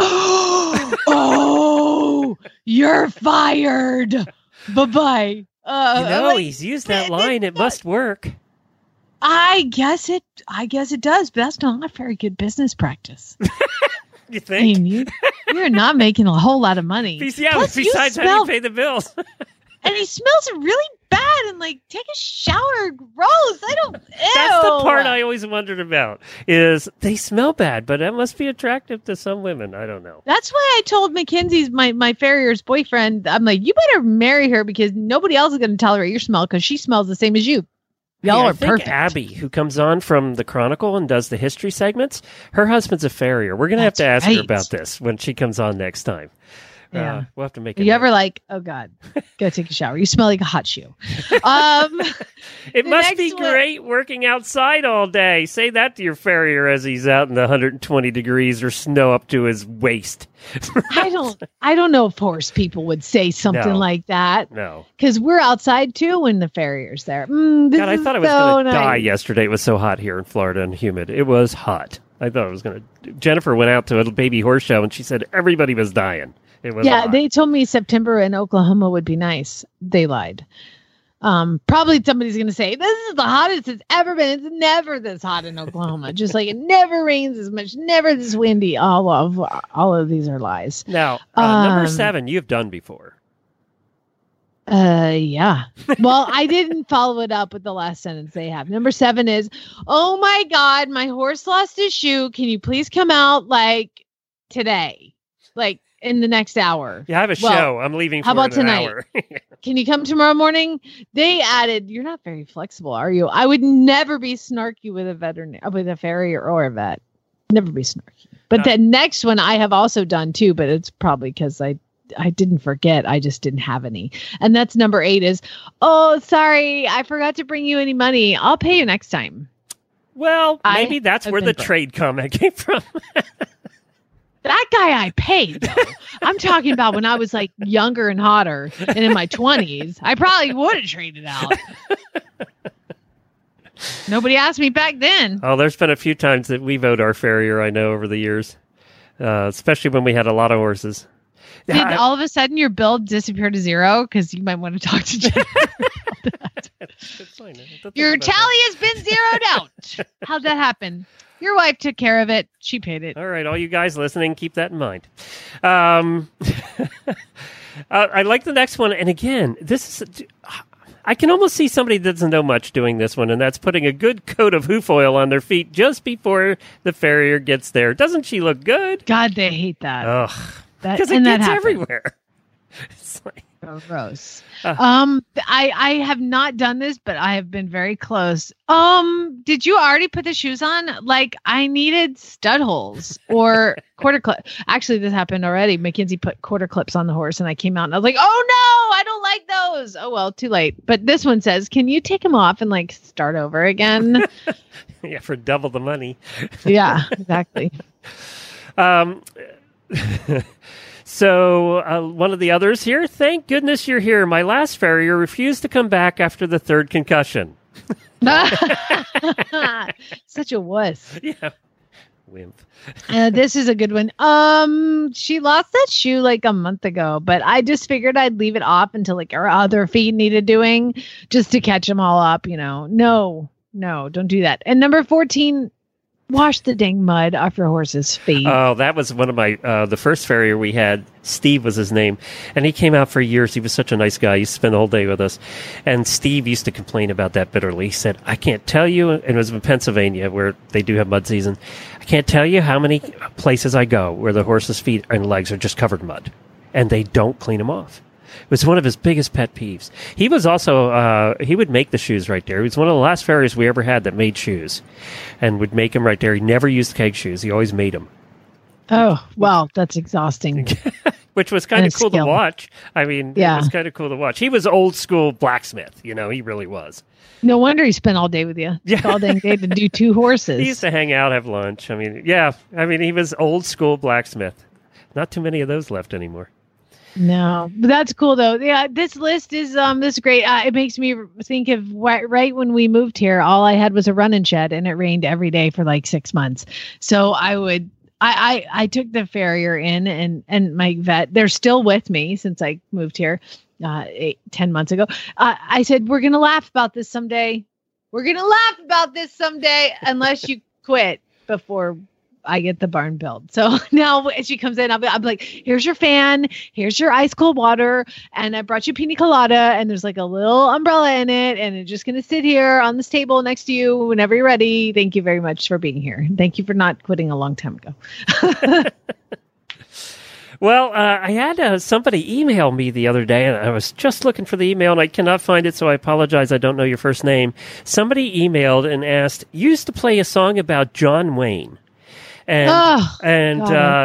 "Oh, you're fired. Bye-bye." He's used that line. It must work. I guess it does, but that's not a very good business practice. You think? I mean, you're not making a whole lot of money. Plus, besides having to pay the bills. And he smells really bad and like take a shower. Gross. I don't. Ew. That's the part I always wondered about is they smell bad, but that must be attractive to some women. I don't know. That's why I told Mackenzie's my farrier's boyfriend. I'm like, you better marry her because nobody else is going to tolerate your smell because she smells the same as you. Y'all are perfect. Abby, who comes on from the Chronicle and does the history segments, her husband's a farrier. We're going to have to ask her about this when she comes on next time. Yeah. We'll have to make it. You ever like, oh God, go take a shower. You smell like a hot shoe. It must be great working outside all day. Say that to your farrier as he's out in the 120 degrees or snow up to his waist. I don't know if horse people would say something like that. No. Because we're outside too when the farrier's there. God, I thought I was going to die yesterday. It was so hot here in Florida and humid. It was hot. I thought I was going to. Jennifer went out to a baby horse show and she said everybody was dying. They told me September in Oklahoma would be nice. They lied. Probably somebody's going to say, this is the hottest it's ever been. It's never this hot in Oklahoma. Just like it never rains as much, never this windy. All of these are lies. Now, number 7, you've done before. Yeah. Well, I didn't follow it up with the last sentence they have. Number 7 is, oh my God, my horse lost his shoe. Can you please come out like today? Like, in the next hour. Yeah, I have a show. I'm leaving for tonight? Hour. Can you come tomorrow morning? They added, you're not very flexible, are you? I would never be snarky with a farrier or a vet. Never be snarky. But the next one I have also done too, but it's probably because I didn't forget. I just didn't have any. And that's number 8 is, oh, sorry, I forgot to bring you any money. I'll pay you next time. Well, maybe that's where the trade comment came from. That guy I paid, though. I'm talking about when I was like younger and hotter and in my 20s. I probably would have traded out. Nobody asked me back then. Oh, there's been a few times that we've owed our farrier, I know, over the years, especially when we had a lot of horses. Did all of a sudden your bill disappear to zero? Because you might want to talk to Jennifer about that. Your tally has been zeroed out. How'd that happen? Your wife took care of it. She paid it. All right, all you guys listening, keep that in mind. I like the next one. And again, this is... I can almost see somebody that doesn't know much doing this one, and that's putting a good coat of hoof oil on their feet just before the farrier gets there. Doesn't she look good? God, they hate that. Ugh. Because it gets everywhere. It's like... So gross. I have not done this, but I have been very close. Did you already put the shoes on? Like, I needed stud holes or quarter clip. Actually, this happened already. Mackenzie put quarter clips on the horse, and I came out and I was like, oh no, I don't like those. Oh, well, too late. But this one says, can you take them off and like start over again? Yeah, for double the money. Yeah, exactly. So one of the others here, thank goodness you're here. My last farrier refused to come back after the third concussion. Such a wuss. Yeah. Wimp. This is a good one. She lost that shoe like a month ago, but I just figured I'd leave it off until like her other feet needed doing just to catch them all up, No, don't do that. And number 14, wash the dang mud off your horse's feet. Oh, that was one of my, the first farrier we had. Steve was his name. And he came out for years. He was such a nice guy. He used to spend the whole day with us. And Steve used to complain about that bitterly. He said, I can't tell you, and it was in Pennsylvania where they do have mud season. I can't tell you how many places I go where the horse's feet and legs are just covered in mud. And they don't clean them off. It was one of his biggest pet peeves. He was also, he would make the shoes right there. He was one of the last farriers we ever had that made shoes and would make them right there. He never used keg shoes. He always made them. Oh, well, that's exhausting. Which was kind of cool to watch. I mean, yeah. It was kind of cool to watch. He was old school blacksmith. He really was. No wonder he spent all day with you. Yeah. All day to do 2 horses. He used to hang out, have lunch. I mean, yeah. I mean, he was old school blacksmith. Not too many of those left anymore. No, but that's cool though. Yeah, this list is this is great. It makes me think of right when we moved here, all I had was a running shed, and it rained every day for like 6 months. So I took the farrier in, and my vet, they're still with me since I moved here 10 months ago. I said, we're gonna laugh about this someday. We're gonna laugh about this someday, unless you quit before I get the barn built. So now as she comes in, I'll be like, here's your fan, here's your ice cold water, and I brought you pina colada, and there's like a little umbrella in it, and it's just going to sit here on this table next to you whenever you're ready. Thank you very much for being here. Thank you for not quitting a long time ago. Well, I had somebody email me the other day, and I was just looking for the email, and I cannot find it, so I apologize. I don't know your first name. Somebody emailed and asked, you used to play a song about John Wayne. And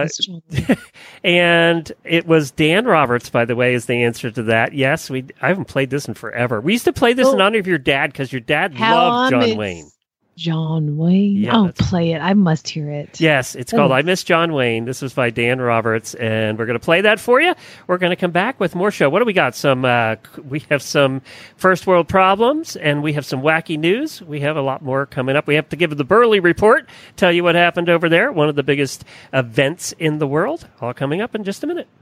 it was Dan Roberts, by the way, is the answer to that. Yes, I haven't played this in forever. We used to play this in honor of your dad because your dad loved John Wayne. John Wayne. Yeah, play it. I must hear it. Yes, it's called I Miss John Wayne. This was by Dan Roberts, and we're going to play that for you. We're going to come back with more show. What do we got? We have some first world problems, and we have some wacky news. We have a lot more coming up. We have to give the Burley report, tell you what happened over there, one of the biggest events in the world. All coming up in just a minute.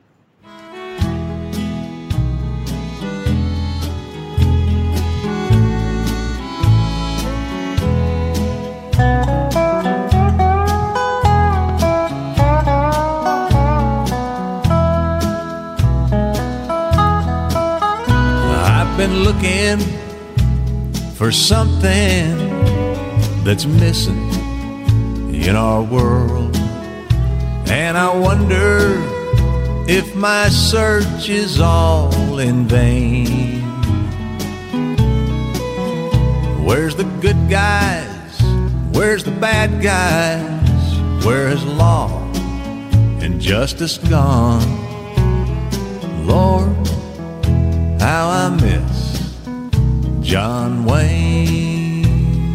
Been looking for something that's missing in our world, and I wonder if my search is all in vain. Where's the good guys? Where's the bad guys? Where has law and justice gone? Lord, how I miss John Wayne.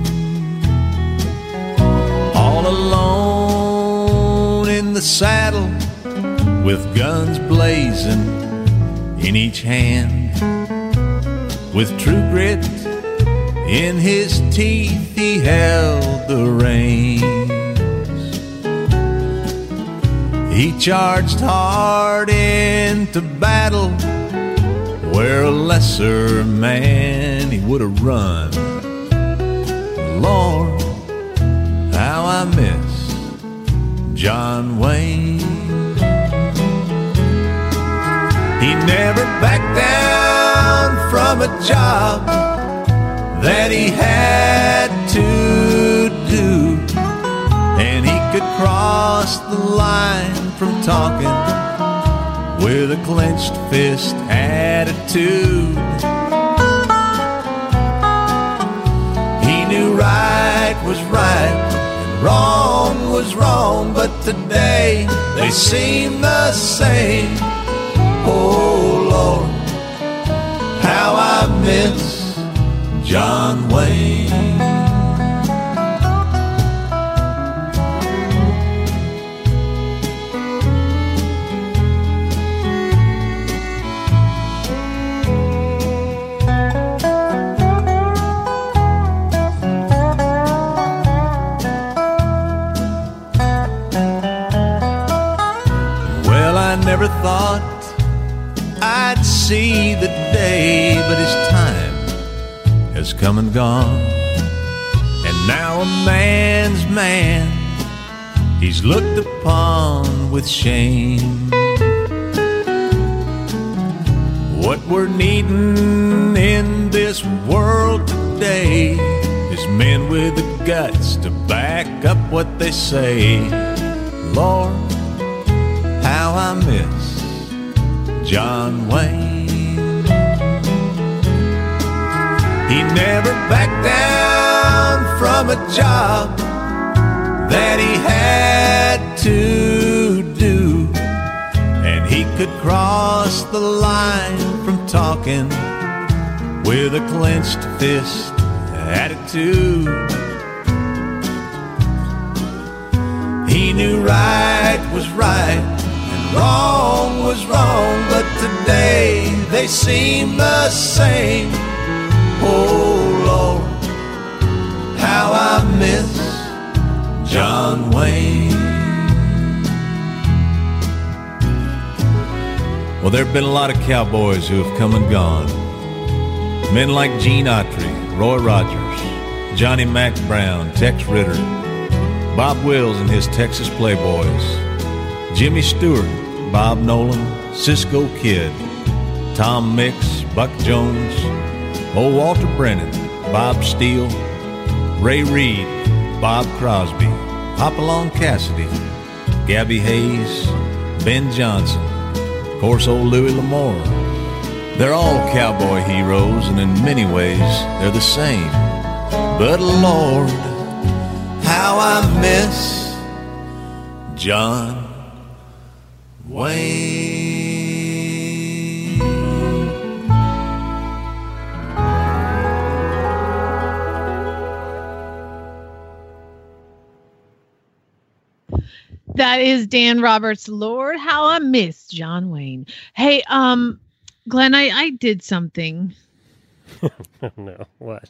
All alone in the saddle, with guns blazing in each hand, with true grit in his teeth, he held the reins. He charged hard into battle, where a lesser man he would have run. Lord, how I miss John Wayne. He never backed down from a job that he had to do, and he could cross the line from talking with a clenched fist attitude. He knew right was right and wrong was wrong, but today they seem the same. Oh Lord, John Wayne. Never thought I'd see the day, but his time has come and gone. And now a man's man, he's looked upon with shame. What we're needing in this world today is men with the guts to back up what they say. Lord, how I miss John Wayne. He never backed down from a job that he had to do, and he could cross the line from talking with a clenched fist attitude. He knew right was right, wrong was wrong, but today they seem the same. Oh Lord, how I miss John Wayne. Well, there have been a lot of cowboys who have come and gone. Men like Gene Autry, Roy Rogers, Johnny Mack Brown, Tex Ritter, Bob Wills and his Texas Playboys, Jimmy Stewart, Bob Nolan, Cisco Kid, Tom Mix, Buck Jones, old Walter Brennan, Bob Steele, Ray Reed, Bob Crosby, Hopalong Cassidy, Gabby Hayes, Ben Johnson, of course old Louis L'Amour. They're all cowboy heroes, and in many ways they're the same. But Lord, how I miss John Wayne. That is Dan Roberts. Lord, how I miss John Wayne. Hey, Glenn, I did something. No, what?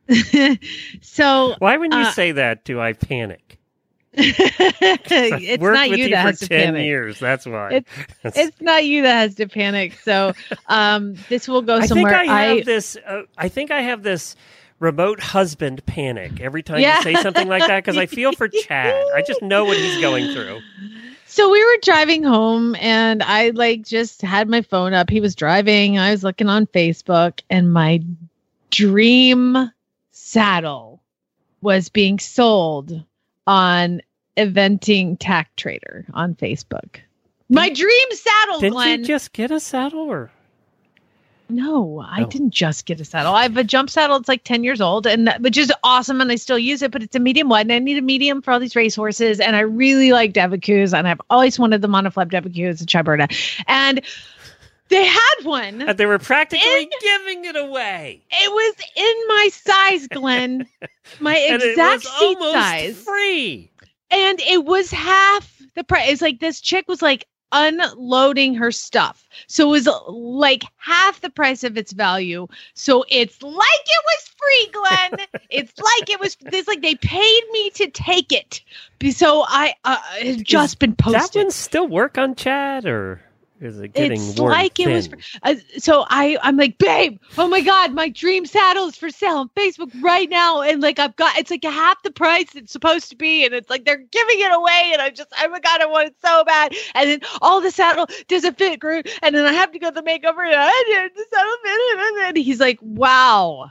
So why when you say that do I panic? It's not you that has to panic. 10 years. That's why. It's not you that has to panic. So this will go somewhere. I think I have this remote husband panic every time you say something like that, because I feel for Chad. I just know what he's going through. So we were driving home, and I just had my phone up. He was driving. I was looking on Facebook, and my dream saddle was being sold on Eventing Tack Trader on Facebook. My dream saddle, Didn't Glenn. you just get a saddle, or? No, I didn't just get a saddle. I have a jump saddle. It's like 10 years old, which is awesome, and I still use it, but it's a medium one. And I need a medium for all these racehorses, and I really like Devacus, and I've always wanted the monoflap Devacus at Chiberta. And they had one. And they were practically giving it away. It was in my size, Glenn. My exact seat size. Free. And it was half the price. It's like this chick was like unloading her stuff. So it was like half the price of its value. So it's like it was free, Glenn. It's like they paid me to take it. So I had just been posted. That one still work on Chad, or is it getting it's worn like thin? It was so I'm like, babe, oh my god, my dream saddle is for sale on Facebook right now, and it's like half the price it's supposed to be, and it's like they're giving it away, and oh my god, I want it so bad. And then all the saddle doesn't fit, Groot, and then I have to go to the makeover, and the saddle fit, and he's like, wow.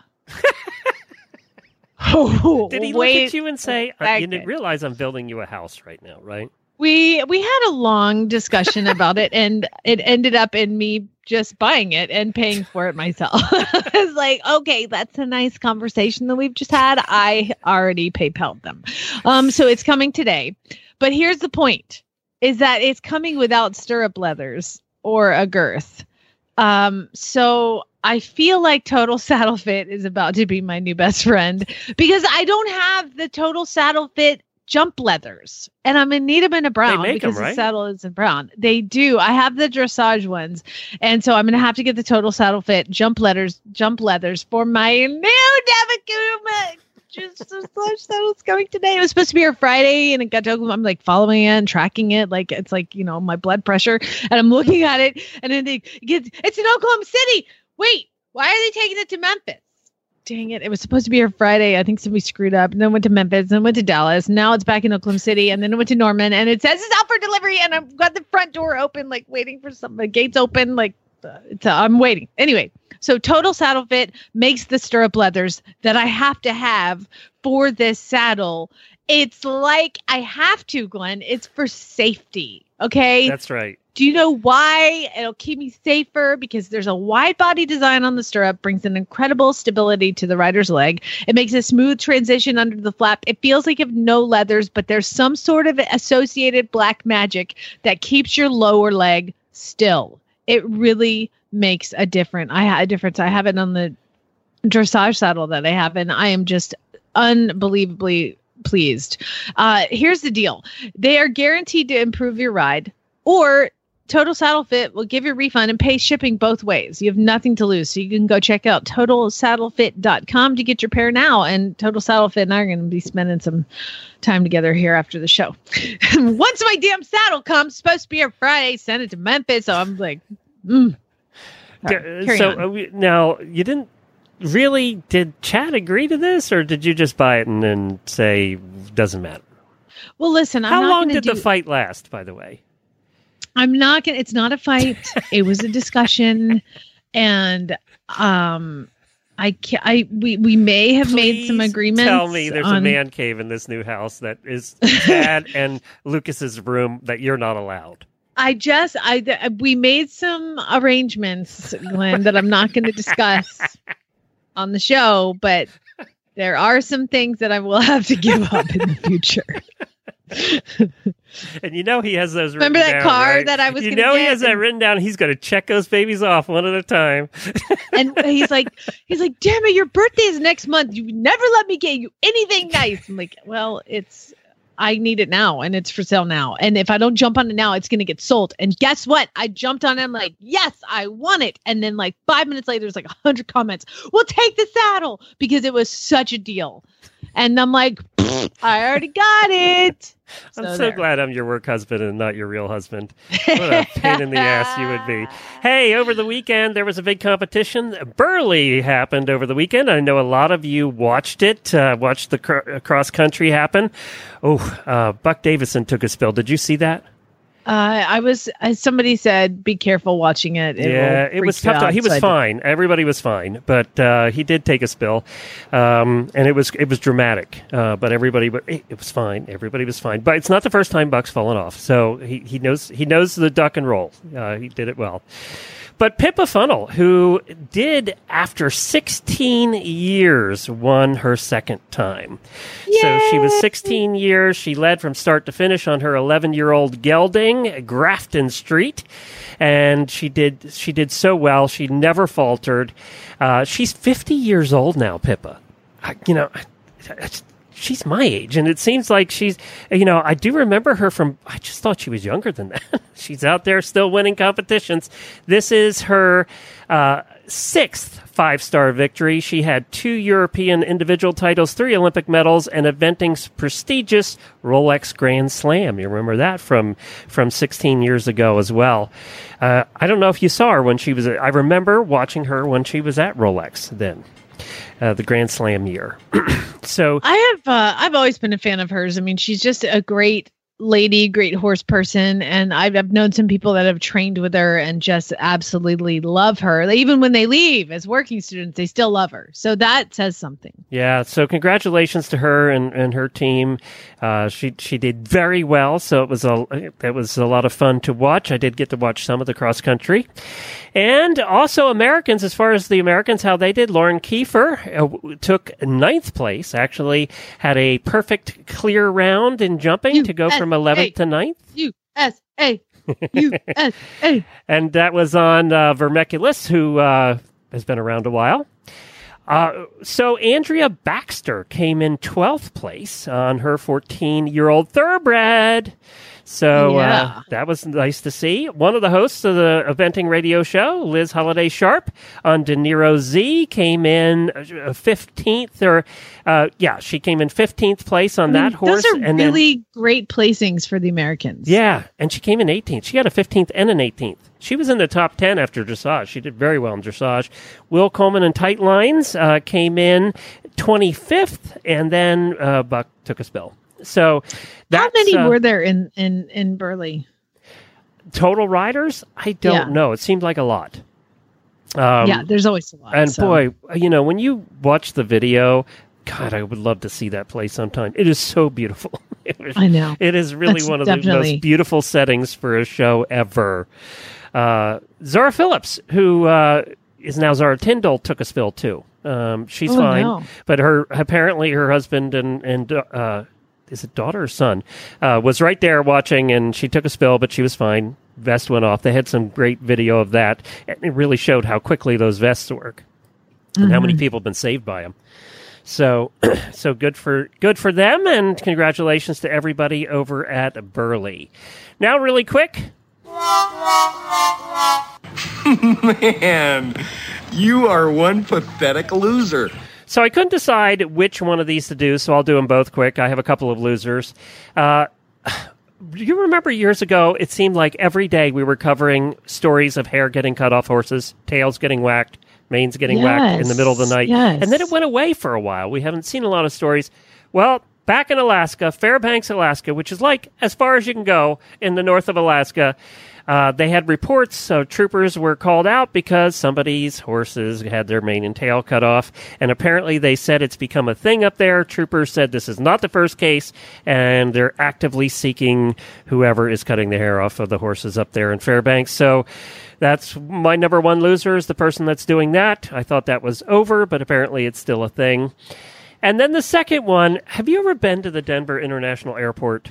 Did he look at you and say, you didn't realize I'm building you a house right now, right? We had a long discussion about it, and it ended up in me just buying it and paying for it myself. I was like, okay, that's a nice conversation that we've just had. I already PayPal'd them. So it's coming today. But here's the point, is that it's coming without stirrup leathers or a girth. So I feel like Total Saddle Fit is about to be my new best friend because I don't have the Total Saddle Fit jump leathers, and I'm in need of in a brown because the saddle is in brown. They do. I have the dressage ones, and so I'm going to have to get the Total Saddle Fit jump leathers for my new Davakuma. Just saddle's coming today. It was supposed to be here Friday, and it got to. I'm like following it and tracking it, like it's like my blood pressure, and I'm looking at it, and then it's in Oklahoma City. Wait, why are they taking it to Memphis? Dang it. It was supposed to be here Friday. I think somebody screwed up and then went to Memphis and then went to Dallas. Now it's back in Oklahoma City and then it went to Norman and it says it's out for delivery and I've got the front door open, like waiting for the gates open. Like I'm waiting. Anyway, so Total Saddle Fit makes the stirrup leathers that I have to have for this saddle. It's like I have to, Glenn. It's for safety. Okay. That's right. Do you know why? It'll keep me safer because there's a wide body design on the stirrup, brings an incredible stability to the rider's leg. It makes a smooth transition under the flap. It feels like you have no leathers, but there's some sort of associated black magic that keeps your lower leg still. It really makes a difference. I have it on the dressage saddle that I have, and I am just unbelievably pleased. Here's the deal. They are guaranteed to improve your ride, or Total Saddle Fit will give you a refund and pay shipping both ways. You have nothing to lose. So you can go check out TotalSaddleFit.com to get your pair now. And Total Saddle Fit and I are going to be spending some time together here after the show. Once my damn saddle comes, supposed to be here Friday, send it to Memphis. So I'm like, Right, now you didn't really, did Chad agree to this or did you just buy it and then say, doesn't matter? Well, listen, how long did the fight last, by the way? I'm not going to, it's not a fight. It was a discussion. And we may have made some agreements. Tell me there's a man cave in this new house that is Chad and Lucas's room that you're not allowed. We made some arrangements, Glenn, that I'm not going to discuss on the show, but there are some things that I will have to give up in the future. And he has those Remember written that down, car right? that I was going to get? He has that written down. He's going to check those babies off one at a time. And he's like, damn it, your birthday is next month. You never let me get you anything nice. I'm like, well, I need it now and it's for sale now. And if I don't jump on it now, it's going to get sold. And guess what? I jumped on it. I'm like, yes, I want it. And then like 5 minutes later, there's like 100 comments. We'll take the saddle because it was such a deal. And I'm like, I already got it. I'm so glad I'm your work husband and not your real husband. What a pain in the ass you would be. Hey, over the weekend, there was a big competition. Burley happened over the weekend. I know a lot of you watched it, watched the cross country happen. Buck Davison took a spill. Did you see that? Somebody said, be careful watching it. It was tough. He was fine. Everybody was fine, but he did take a spill, and it was dramatic. But it was fine. Everybody was fine. But it's not the first time Buck's fallen off, so he knows the duck and roll. He did it well. But Pippa Funnell, who did, after 16 years, won her second time. Yay! So she was 16 years. She led from start to finish on her 11-year-old gelding, Grafton Street. And she did so well. She never faltered. She's 50 years old now, Pippa. She's my age, and it seems like she's, I do remember her from, I just thought she was younger than that. She's out there still winning competitions. This is her sixth five-star victory. She had 2 European individual titles, 3 Olympic medals, and eventing's prestigious Rolex Grand Slam. You remember that from 16 years ago as well. I don't know if you saw her when she was, I remember watching her when she was at Rolex then. The Grand Slam year. So I've always been a fan of hers. I mean, she's just a great lady, great horse person, and I've known some people that have trained with her and just absolutely love her. Even when they leave as working students, they still love her. So that says something. Yeah. So congratulations to her and her team. She did very well. So it was a lot of fun to watch. I did get to watch some of the cross country. And also Americans, as far as the Americans, how they did. Lauren Kiefer took 9th place, actually had a perfect clear round in jumping to go from 11th to 9th. USA. USA. And that was on Vermiculus, who has been around a while. So Andrea Baxter came in 12th place on her 14-year-old thoroughbred. So that was nice to see. One of the hosts of the eventing radio show, Liz Holiday Sharp, on De Niro Z, came in 15th. She came in 15th place on that horse. Those are really great placings for the Americans. Yeah, and she came in 18th. She got a 15th and an 18th. She was in the top 10 after dressage. She did very well in dressage. Will Coleman and Tight Lines came in 25th, and then Buck took a spill. So how many were there in Burley? Total riders? I don't know. It seemed like a lot. There's always a lot. And boy, when you watch the video, God, I would love to see that place sometime. It is so beautiful. I know. It is really one of the most beautiful settings for a show ever. Zara Phillips, who is now Zara Tyndall, took a spill too. She's fine, no. But apparently her husband and is it daughter or son, was right there watching, and she took a spill, but she was fine. Vest went off. They had some great video of that. And it really showed how quickly those vests work and how many people have been saved by them. So good for them, and congratulations to everybody over at Burley. Now, really quick. Man, you are one pathetic loser. So I couldn't decide which one of these to do, so I'll do them both quick. I have a couple of losers. You remember years ago, it seemed like every day we were covering stories of hair getting cut off horses, tails getting whacked, manes getting whacked in the middle of the night. Yes. And then it went away for a while. We haven't seen a lot of stories. Well, back in Alaska, Fairbanks, Alaska, which is like as far as you can go in the north of Alaska, they had reports, so troopers were called out because somebody's horses had their mane and tail cut off, and apparently they said it's become a thing up there. Troopers said this is not the first case, and they're actively seeking whoever is cutting the hair off of the horses up there in Fairbanks. So that's my number one loser, is the person that's doing that. I thought that was over, but apparently it's still a thing. And then the second one, have you ever been to the Denver International Airport?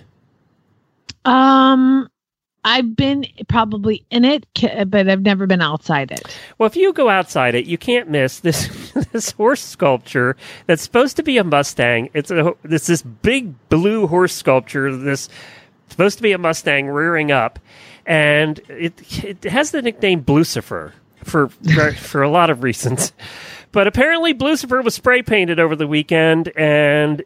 I've been probably in it, but I've never been outside it. Well, if you go outside it, you can't miss this horse sculpture that's supposed to be a Mustang. It's this big blue horse sculpture. This supposed to be a Mustang rearing up, and it has the nickname Blucifer for a lot of reasons. But apparently, Blucifer was spray painted over the weekend, and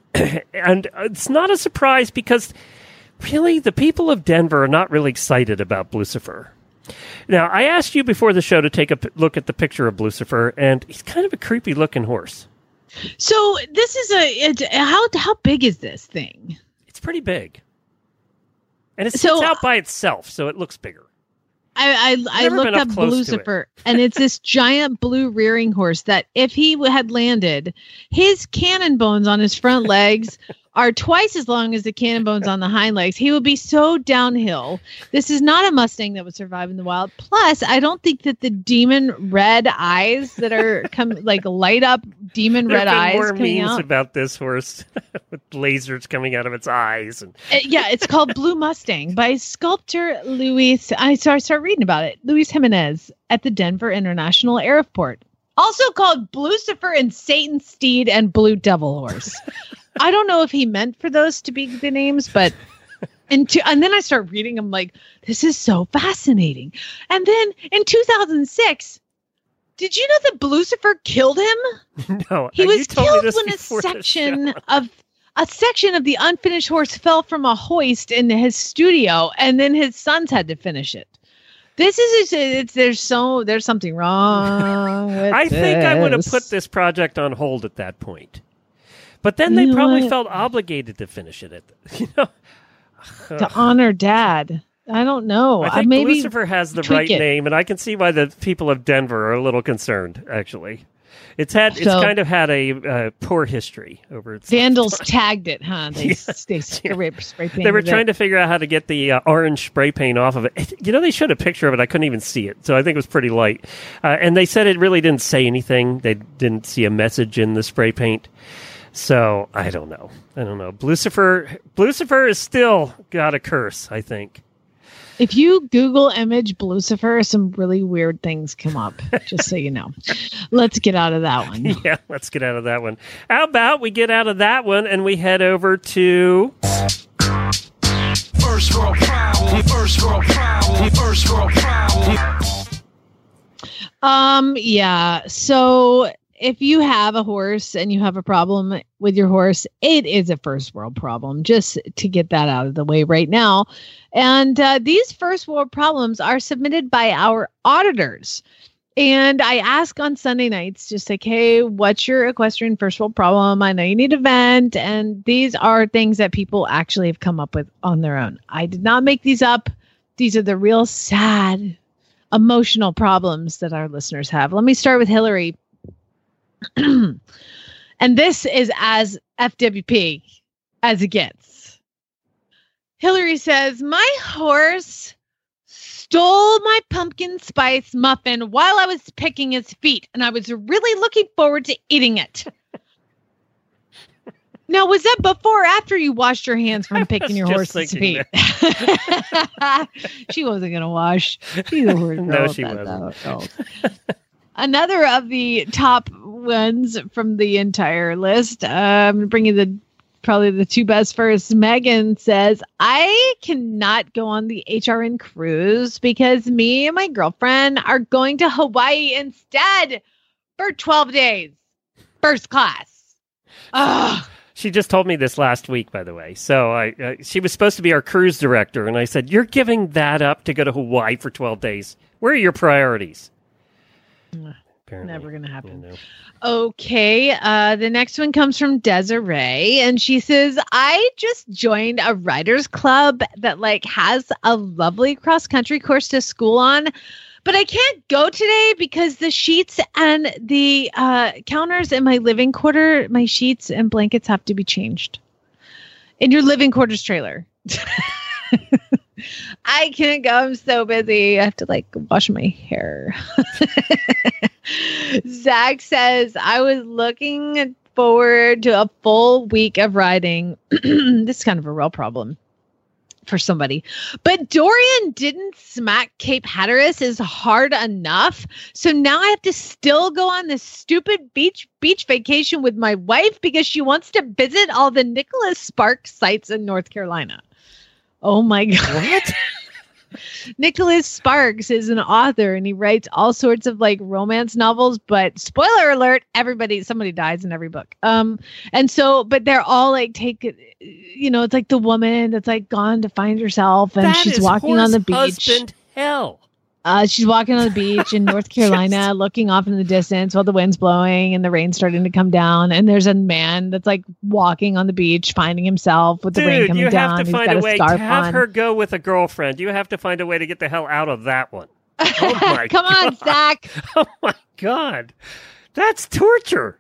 it's not a surprise because. Really, the people of Denver are not really excited about Blucifer. Now, I asked you before the show to take a look at the picture of Blucifer, and he's kind of a creepy-looking horse. So this is how big is this thing? It's pretty big. And it sits out by itself, so it looks bigger. I looked up Blucifer, and it's this giant blue rearing horse that if he had landed, his cannon bones on his front legs are twice as long as the cannon bones on the hind legs. He would be so downhill. This is not a Mustang that would survive in the wild. Plus, I don't think that the demon red eyes that are light up demon red eyes. There have been more memes about this horse with lasers coming out of its eyes. And it's called Blue Mustang by sculptor Luis. I start reading about it. Luis Jimenez at the Denver International Airport. Also called Blucifer and Satan's Steed and Blue Devil Horse. I don't know if he meant for those to be the names, but and then I start reading. I'm like, this is so fascinating. And then in 2006, did you know that Blucifer killed him? No, he was killed when a section of the unfinished horse fell from a hoist in his studio, and then his sons had to finish it. This is there's something wrong with I think I would have put this project on hold at that point. But then they probably felt obligated to finish it. To honor Dad. I don't know. I think maybe Blucifer has the right name, and I can see why the people of Denver are a little concerned, actually. It's kind of had a poor history over its Vandals tagged it, huh? They spray painted They were trying to figure out how to get the orange spray paint off of it. They showed a picture of it. I couldn't even see it, so I think it was pretty light. And they said it really didn't say anything. They didn't see a message in the spray paint. So, I don't know. Blucifer is still got a curse, I think. If you Google image Blucifer, some really weird things come up, just so you know. Let's get out of that one. Yeah, let's get out of that one. How about we get out of that one and we head over to... First world problem, first world problem, first world problem. Yeah. So if you have a horse and you have a problem with your horse, it is a first world problem, just to get that out of the way right now. And these first world problems are submitted by our auditors. And I ask on Sunday nights, just like, hey, what's your equestrian first world problem? I know you need a vent. And these are things that people actually have come up with on their own. I did not make these up. These are the real sad, emotional problems that our listeners have. Let me start with Hillary. And this is as FWP as it gets. Hillary says, my horse stole my pumpkin spice muffin while I was picking his feet, and I was really looking forward to eating it. Now, was that before or after you washed your hands from picking your horse's feet? She wasn't going to wash. She's a horse. No, she wasn't. Another of the top ones from the entire list, I'm bringing probably the two best first. Megan says, I cannot go on the HRN cruise because me and my girlfriend are going to Hawaii instead for 12 days. First class. Ugh. She just told me this last week, by the way. So she was supposed to be our cruise director, and I said, you're giving that up to go to Hawaii for 12 days. Where are your priorities? Apparently. Never going to happen. Okay. The next one comes from Desiree, and she says, I just joined a riders club that has a lovely cross-country course to school on, but I can't go today because the sheets and the counters in my living quarter, my sheets and blankets have to be changed. In your living quarters trailer. I can't go. I'm so busy. I have to wash my hair. Zach says, I was looking forward to a full week of riding. This is kind of a real problem for somebody. But Dorian didn't smack Cape Hatteras as hard enough. So now I have to still go on this stupid beach vacation with my wife because she wants to visit all the Nicholas Sparks sites in North Carolina. Oh my God. What? Nicholas Sparks is an author and he writes all sorts of romance novels, but spoiler alert, somebody dies in every book. But they're all it's like the woman that's gone to find herself and she's walking on the beach. Husband hell. She's walking on the beach in North Carolina, looking off in the distance while the wind's blowing and the rain's starting to come down. And there's a man that's walking on the beach, finding himself with the rain coming down. Dude, you have to find a way to have her go with a girlfriend. You have to find a way to get the hell out of that one. Oh my Come God. on, Zach. Oh my God. That's torture.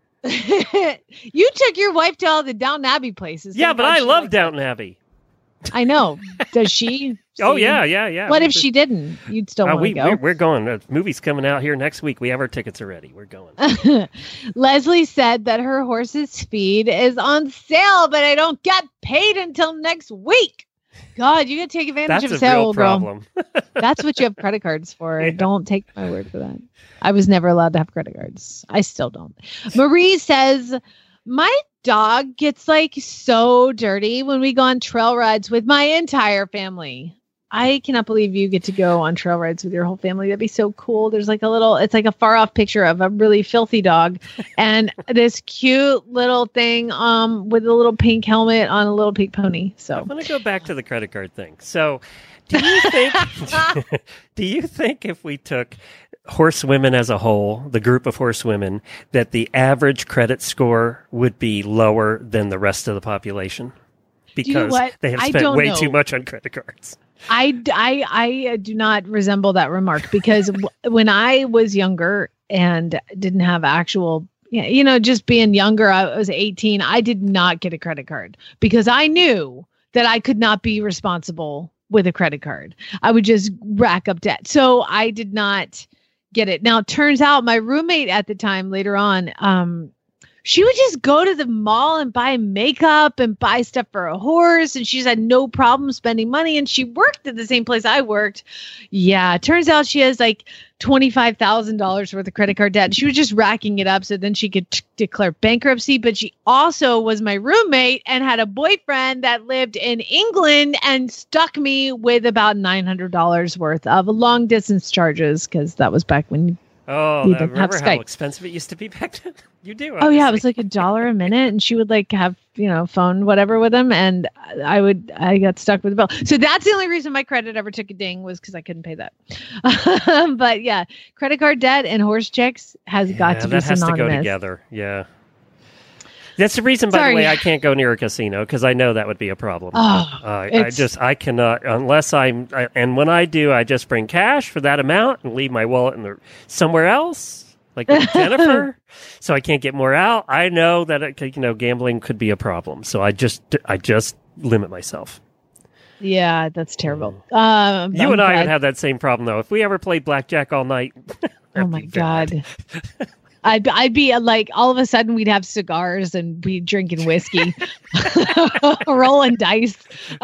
You took your wife to all the Downton Abbey places. Yeah, but I love Downton Abbey. I know. Does she? Oh, yeah. What if she didn't? You'd still want to go? We're going. The movie's coming out here next week. We have our tickets already. We're going. Leslie said that her horse's feed is on sale, but I don't get paid until next week. God, you got to take advantage of sale, girl. That's what you have credit cards for. Yeah. Don't take my word for that. I was never allowed to have credit cards. I still don't. Marie says, my dog gets so dirty when we go on trail rides with my entire family. I cannot believe you get to go on trail rides with your whole family. That'd be so cool. There's it's a far off picture of a really filthy dog and this cute little thing with a little pink helmet on a little pink pony. So I'm going to go back to the credit card thing. So do you think if we took horsewomen as a whole, the group of horsewomen, that the average credit score would be lower than the rest of the population? Because they have spent way too much on credit cards. I do not resemble that remark because when I was younger and didn't have actual, just being younger, I was 18. I did not get a credit card because I knew that I could not be responsible with a credit card. I would just rack up debt. So I did not get it. Now, it turns out my roommate at the time later on, she would just go to the mall and buy makeup and buy stuff for a horse. And she's had no problem spending money. And she worked at the same place I worked. Yeah. It turns out she has like $25,000 worth of credit card debt. She was just racking it up so then she could declare bankruptcy. But she also was my roommate and had a boyfriend that lived in England and stuck me with about $900 worth of long distance charges, because that was back when Oh, you I didn't have remember how Skype. expensive it used to be back then. You do. Oh yeah, it was like $1 a minute, and she would like have phone whatever with him, and I got stuck with the bill. So that's the only reason my credit ever took a ding, was because I couldn't pay that. But yeah, credit card debt and horse checks has got to be synonymous. That has to go together. Yeah. That's the reason, by the way, I can't go near a casino, because I know that would be a problem. I cannot, unless and when I do, I just bring cash for that amount and leave my wallet somewhere else, like with Jennifer, so I can't get more out. I know that gambling could be a problem, so I just limit myself. Yeah, that's terrible. You and I would have that same problem, though. If we ever played blackjack all night, oh my God. I'd be like, all of a sudden we'd have cigars and be drinking whiskey, rolling dice.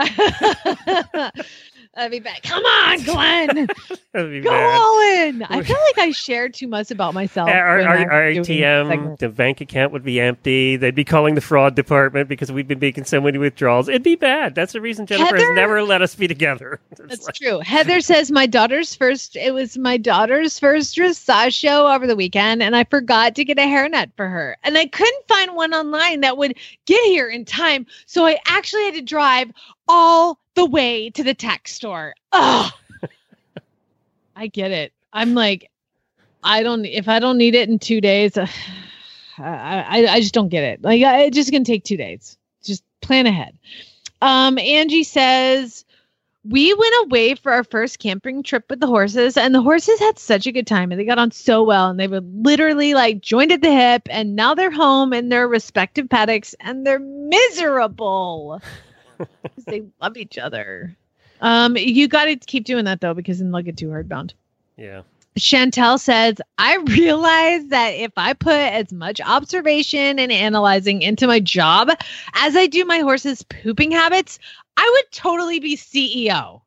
I'd be back. Come on, Glenn. Go all in. I feel like I share too much about myself. Our ATM, the bank account would be empty. They'd be calling the fraud department because we've been making so many withdrawals. It'd be bad. That's the reason Jennifer has never let us be together. That's true. Heather says it was my daughter's first dressage show over the weekend, and I forgot to get a hairnet for her. And I couldn't find one online that would get here in time. So I actually had to drive all the way to the tech store. Ugh. I get it. I'm like, if I don't need it in 2 days, I just don't get it. Like, it's just going to take 2 days. Just plan ahead. Angie says, we went away for our first camping trip with the horses, and the horses had such a good time, and they got on so well, and they were literally like joined at the hip, and now they're home in their respective paddocks, and they're miserable. They love each other. You got to keep doing that, though, because then they'll get too hardbound. Yeah. Chantel says, I realize that if I put as much observation and analyzing into my job as I do my horse's pooping habits, I would totally be CEO.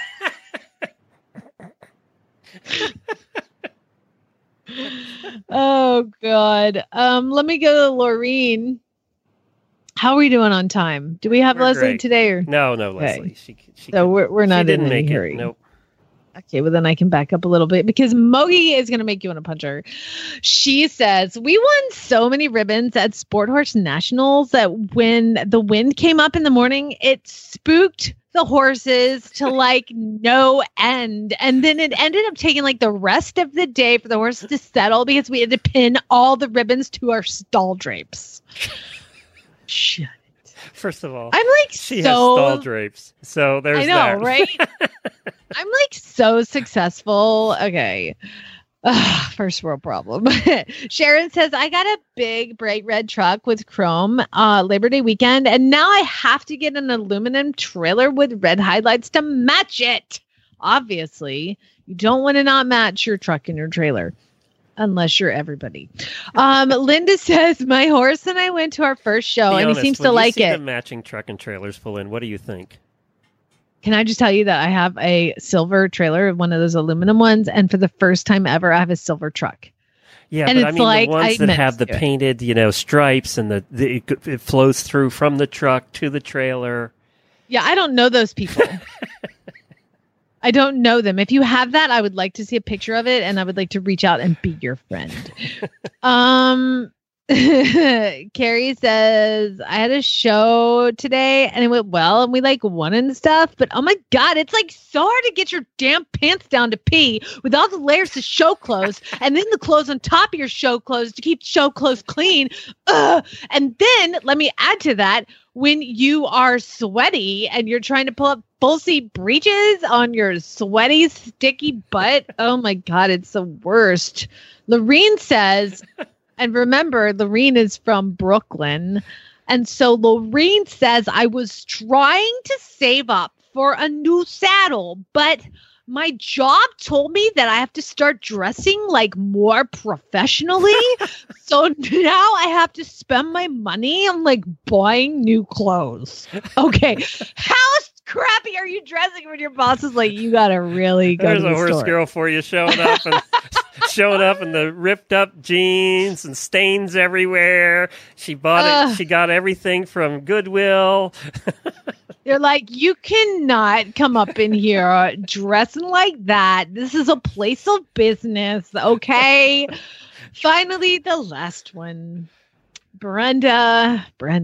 Oh, God. Let me go to Laureen. How are we doing on time? Do we have Leslie great today? Or no, Leslie. So we're not in any hurry. Nope. Okay, well then I can back up a little bit because Mogi is going to make you want to punch her. She says, we won so many ribbons at Sport Horse Nationals that when the wind came up in the morning, it spooked the horses to like no end. And then it ended up taking like the rest of the day for the horses to settle because we had to pin all the ribbons to our stall drapes. Shut it. First of all, I'm like she has stall drapes. So there's that. I know, right? I'm like so successful. Okay. First world problem. Sharon says, I got a big bright red truck with chrome Labor Day weekend, and now I have to get an aluminum trailer with red highlights to match it. Obviously, you don't want to not match your truck and your trailer. Unless you're everybody. Linda says, my horse and I went to our first show, and he seems to like it. The matching truck and trailers pull in. What do you think? Can I just tell you that I have a silver trailer, one of those aluminum ones, and for the first time ever, I have a silver truck. Yeah, and but I mean like, the ones that have the painted, stripes, and it flows through from the truck to the trailer. Yeah, I don't know those people. I don't know them. If you have that, I would like to see a picture of it, and I would like to reach out and be your friend. Carrie says, I had a show today, and it went well, and we won and stuff, but oh my God, it's so hard to get your damn pants down to pee with all the layers of show clothes, and then the clothes on top of your show clothes to keep show clothes clean. And then, let me add to that, when you are sweaty and you're trying to pull up full seat breeches on your sweaty, sticky butt. Oh my God, it's the worst. Lorene says, and remember, Lorene is from Brooklyn. And so Lorene says, I was trying to save up for a new saddle, but My job told me that I have to start dressing like more professionally. So now I have to spend my money on like buying new clothes. Okay. How crappy are you dressing when your boss is like, you got to really go There's to the a horse store. girl for you showing up and showing up in the ripped up jeans and stains everywhere. She bought it. She got everything from Goodwill. They're like, you cannot come up in here dressing like that. This is a place of business, okay? Finally, the last one. Brenda.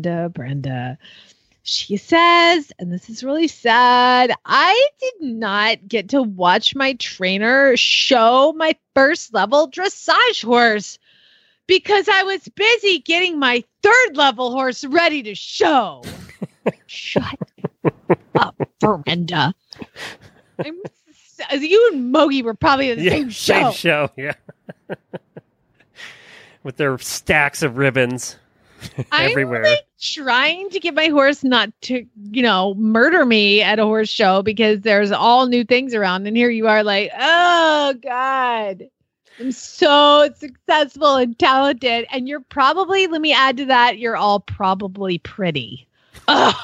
She says, and this is really sad, I did not get to watch my trainer show my first level dressage horse because I was busy getting my third level horse ready to show. Shut up, Brenda. You and Mogi were probably in the same show. Same show, yeah. With their stacks of ribbons everywhere. I'm like trying to get my horse not to, murder me at a horse show because there's all new things around. And here you are like, oh, God. I'm so successful and talented. And you're probably, let me add to that, you're all probably pretty. Ugh.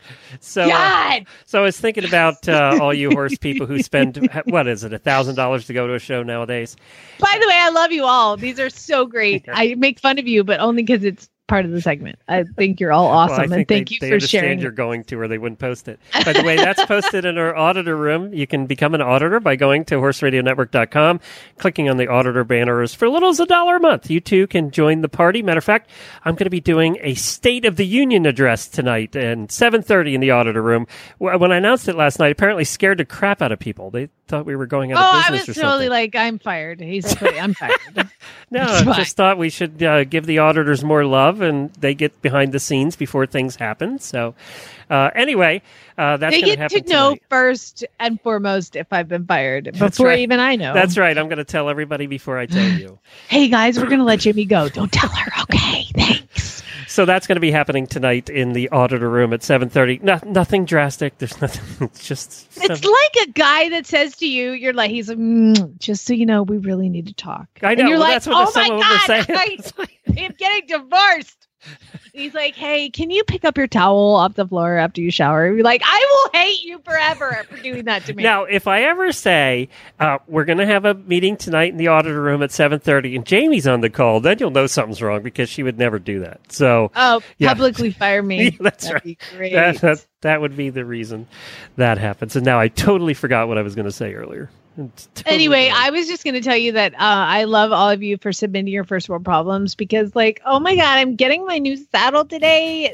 So I was thinking about all you horse people who spend, what is it, $1,000 to go to a show nowadays? By the way, I love you all. These are so great. I make fun of you, but only because it's part of the segment. I think you're all awesome, and thank you for sharing. You're going to, or they wouldn't post it. By the way, that's posted in our auditor room. You can become an auditor by going to horseradionetwork.com, clicking on the auditor banners for as little as $1 a month. You too can join the party. Matter of fact, I'm going to be doing a State of the Union address tonight at 7:30 in the auditor room. When I announced it last night, apparently scared the crap out of people. They thought we were going out of business or something. I was totally like, I'm fired. I'm fired. No, I just thought we should give the auditors more love, and they get behind the scenes before things happen. So anyway, that's going to happen They get to know first and foremost if I've been fired before even I know. That's right. I'm going to tell everybody before I tell you. Hey, guys, we're going to let Jimmy go. Don't tell her. Okay, thanks. So that's going to be happening tonight in the auditor room at 7:30. Nothing drastic. There's nothing. It's just. It's like a guy that says to you, "You're like, he's like, just so you know, we really need to talk." I know. And you're like, that's what "Oh my God, saying. I'm getting divorced." He's like, "Hey, can you pick up your towel off the floor after you shower?" You're like, "I will hate you forever for doing that to me." Now, if I ever say we're going to have a meeting tonight in the auditor room at 7:30, and Jamie's on the call, then you'll know something's wrong because she would never do that. So, publicly fire me. Yeah, that's That'd right. Be great. That would be the reason that happens. And now I totally forgot what I was going to say earlier. Anyway, I was just going to tell you that I love all of you for submitting your first world problems because, like, oh my God, I'm getting my new saddle today,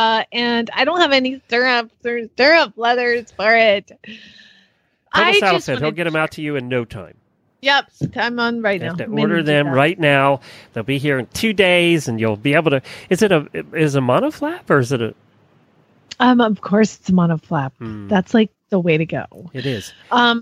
and I don't have any stirrup leathers for it. Saddle fit. He'll get them out to you in no time. Yep, I'm on right now. You have to order them right now. They'll be here in 2 days, and you'll be able to. Is it a monoflap or is it a? Of course, it's a monoflap. That's like the way to go. It is.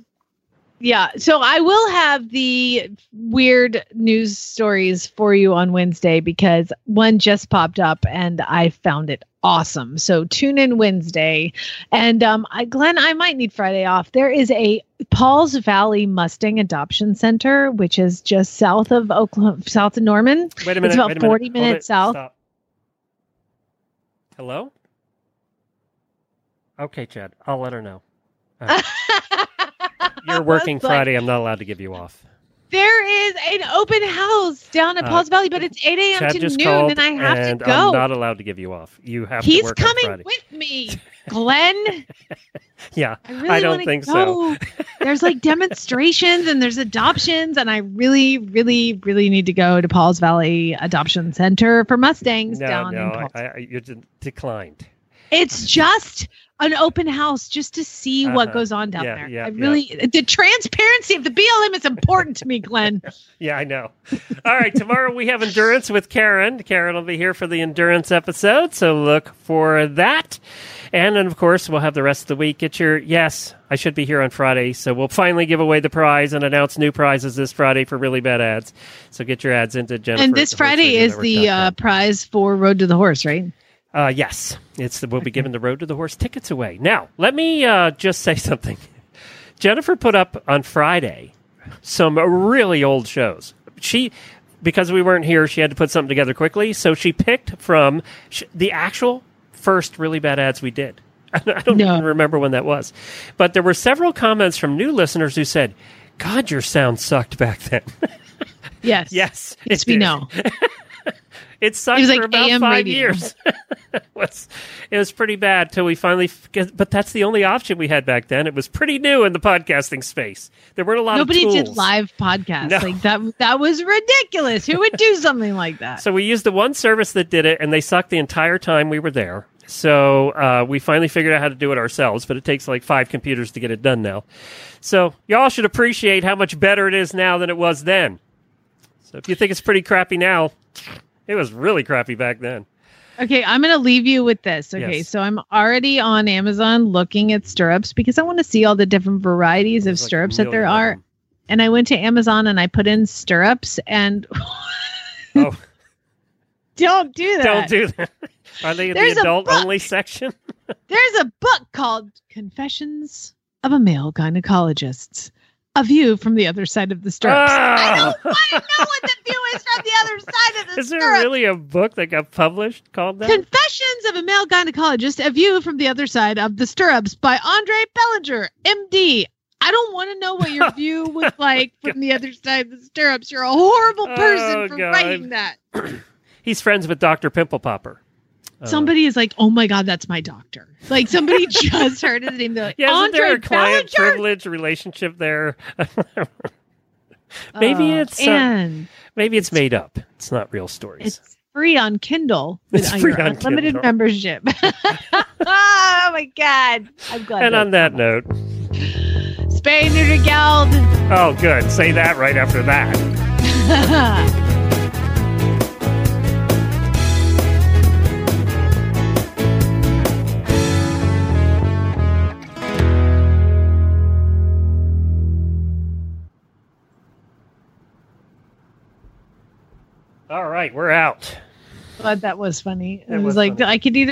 Yeah, so I will have the weird news stories for you on Wednesday because one just popped up and I found it awesome. So tune in Wednesday. And Glenn, I might need Friday off. There is a Pauls Valley Mustang Adoption Center, which is just south of Oklahoma, south of Norman. Wait a minute. It's about 40 minutes south. Stop. Hello? Okay, Chad. I'll let her know. You're working Friday. I'm not allowed to give you off. There is an open house down at Pauls Valley, but it's 8 a.m. to noon, and I have to go. I'm not allowed to give you off. You have to work on Friday. He's coming with me, Glenn. Yeah, I don't think so. There's like demonstrations and there's adoptions, and I really, really, really need to go to Pauls Valley Adoption Center for Mustangs down in Pauls. You declined. It's just an open house just to see what goes on down there. The transparency of the BLM is important to me, Glenn. Yeah, I know. All right, tomorrow we have Endurance with Karen. Karen will be here for the Endurance episode, so look for that. And then, of course, we'll have the rest of the week. I should be here on Friday, so we'll finally give away the prize and announce new prizes this Friday for really bad ads. So get your ads into Jennifer. And this Friday is the prize for Road to the Horse, right? Yes, we'll be giving the Road to the Horse tickets away. Now, let me just say something. Jennifer put up on Friday some really old shows. Because we weren't here, she had to put something together quickly. So she picked from the actual first really bad ads we did. I don't even remember when that was. But there were several comments from new listeners who said, God, your sound sucked back then. Yes. Yes. We know. It sucked for about AM 5 radio. Years. It was pretty bad till we finally... But that's the only option we had back then. It was pretty new in the podcasting space. There weren't a lot of tools. Nobody did live podcasts. No. Like that was ridiculous. Who would do something like that? So we used the one service that did it, and they sucked the entire time we were there. So we finally figured out how to do it ourselves, but it takes like 5 computers to get it done now. So y'all should appreciate how much better it is now than it was then. So if you think it's pretty crappy now, it was really crappy back then. Okay, I'm going to leave you with this. Okay, Yes. So I'm already on Amazon looking at stirrups because I want to see all the different varieties of stirrups that there are. And I went to Amazon and I put in stirrups and... Oh. Don't do that. Don't do that. Are they in the adult-only section? There's a book called Confessions of a Male Gynecologist. A view from the other side of the stirrups. I don't want to know what the view is from the other side of the Is stirrups. there really a book that got published called that? Confessions of a Male Gynecologist, A View from the Other Side of the Stirrups by Andre Bellinger, MD. I don't want to know what your view was like from the other side of the stirrups. You're a horrible person for writing that. He's friends with Dr. Pimple Popper. Somebody is like, oh my God, that's my doctor. Like somebody just heard his name. They're like, Yeah, isn't Andre there a client Bellinger? privilege relationship there? Maybe it's made up. It's not real stories. It's free on Kindle. It's free on unlimited Kindle. membership. Oh my God. I'm glad. And on that note, Spay Neuter Geld. Oh, good. Say that right after that. All right, we're out. But that was funny. It It was was like funny. I could either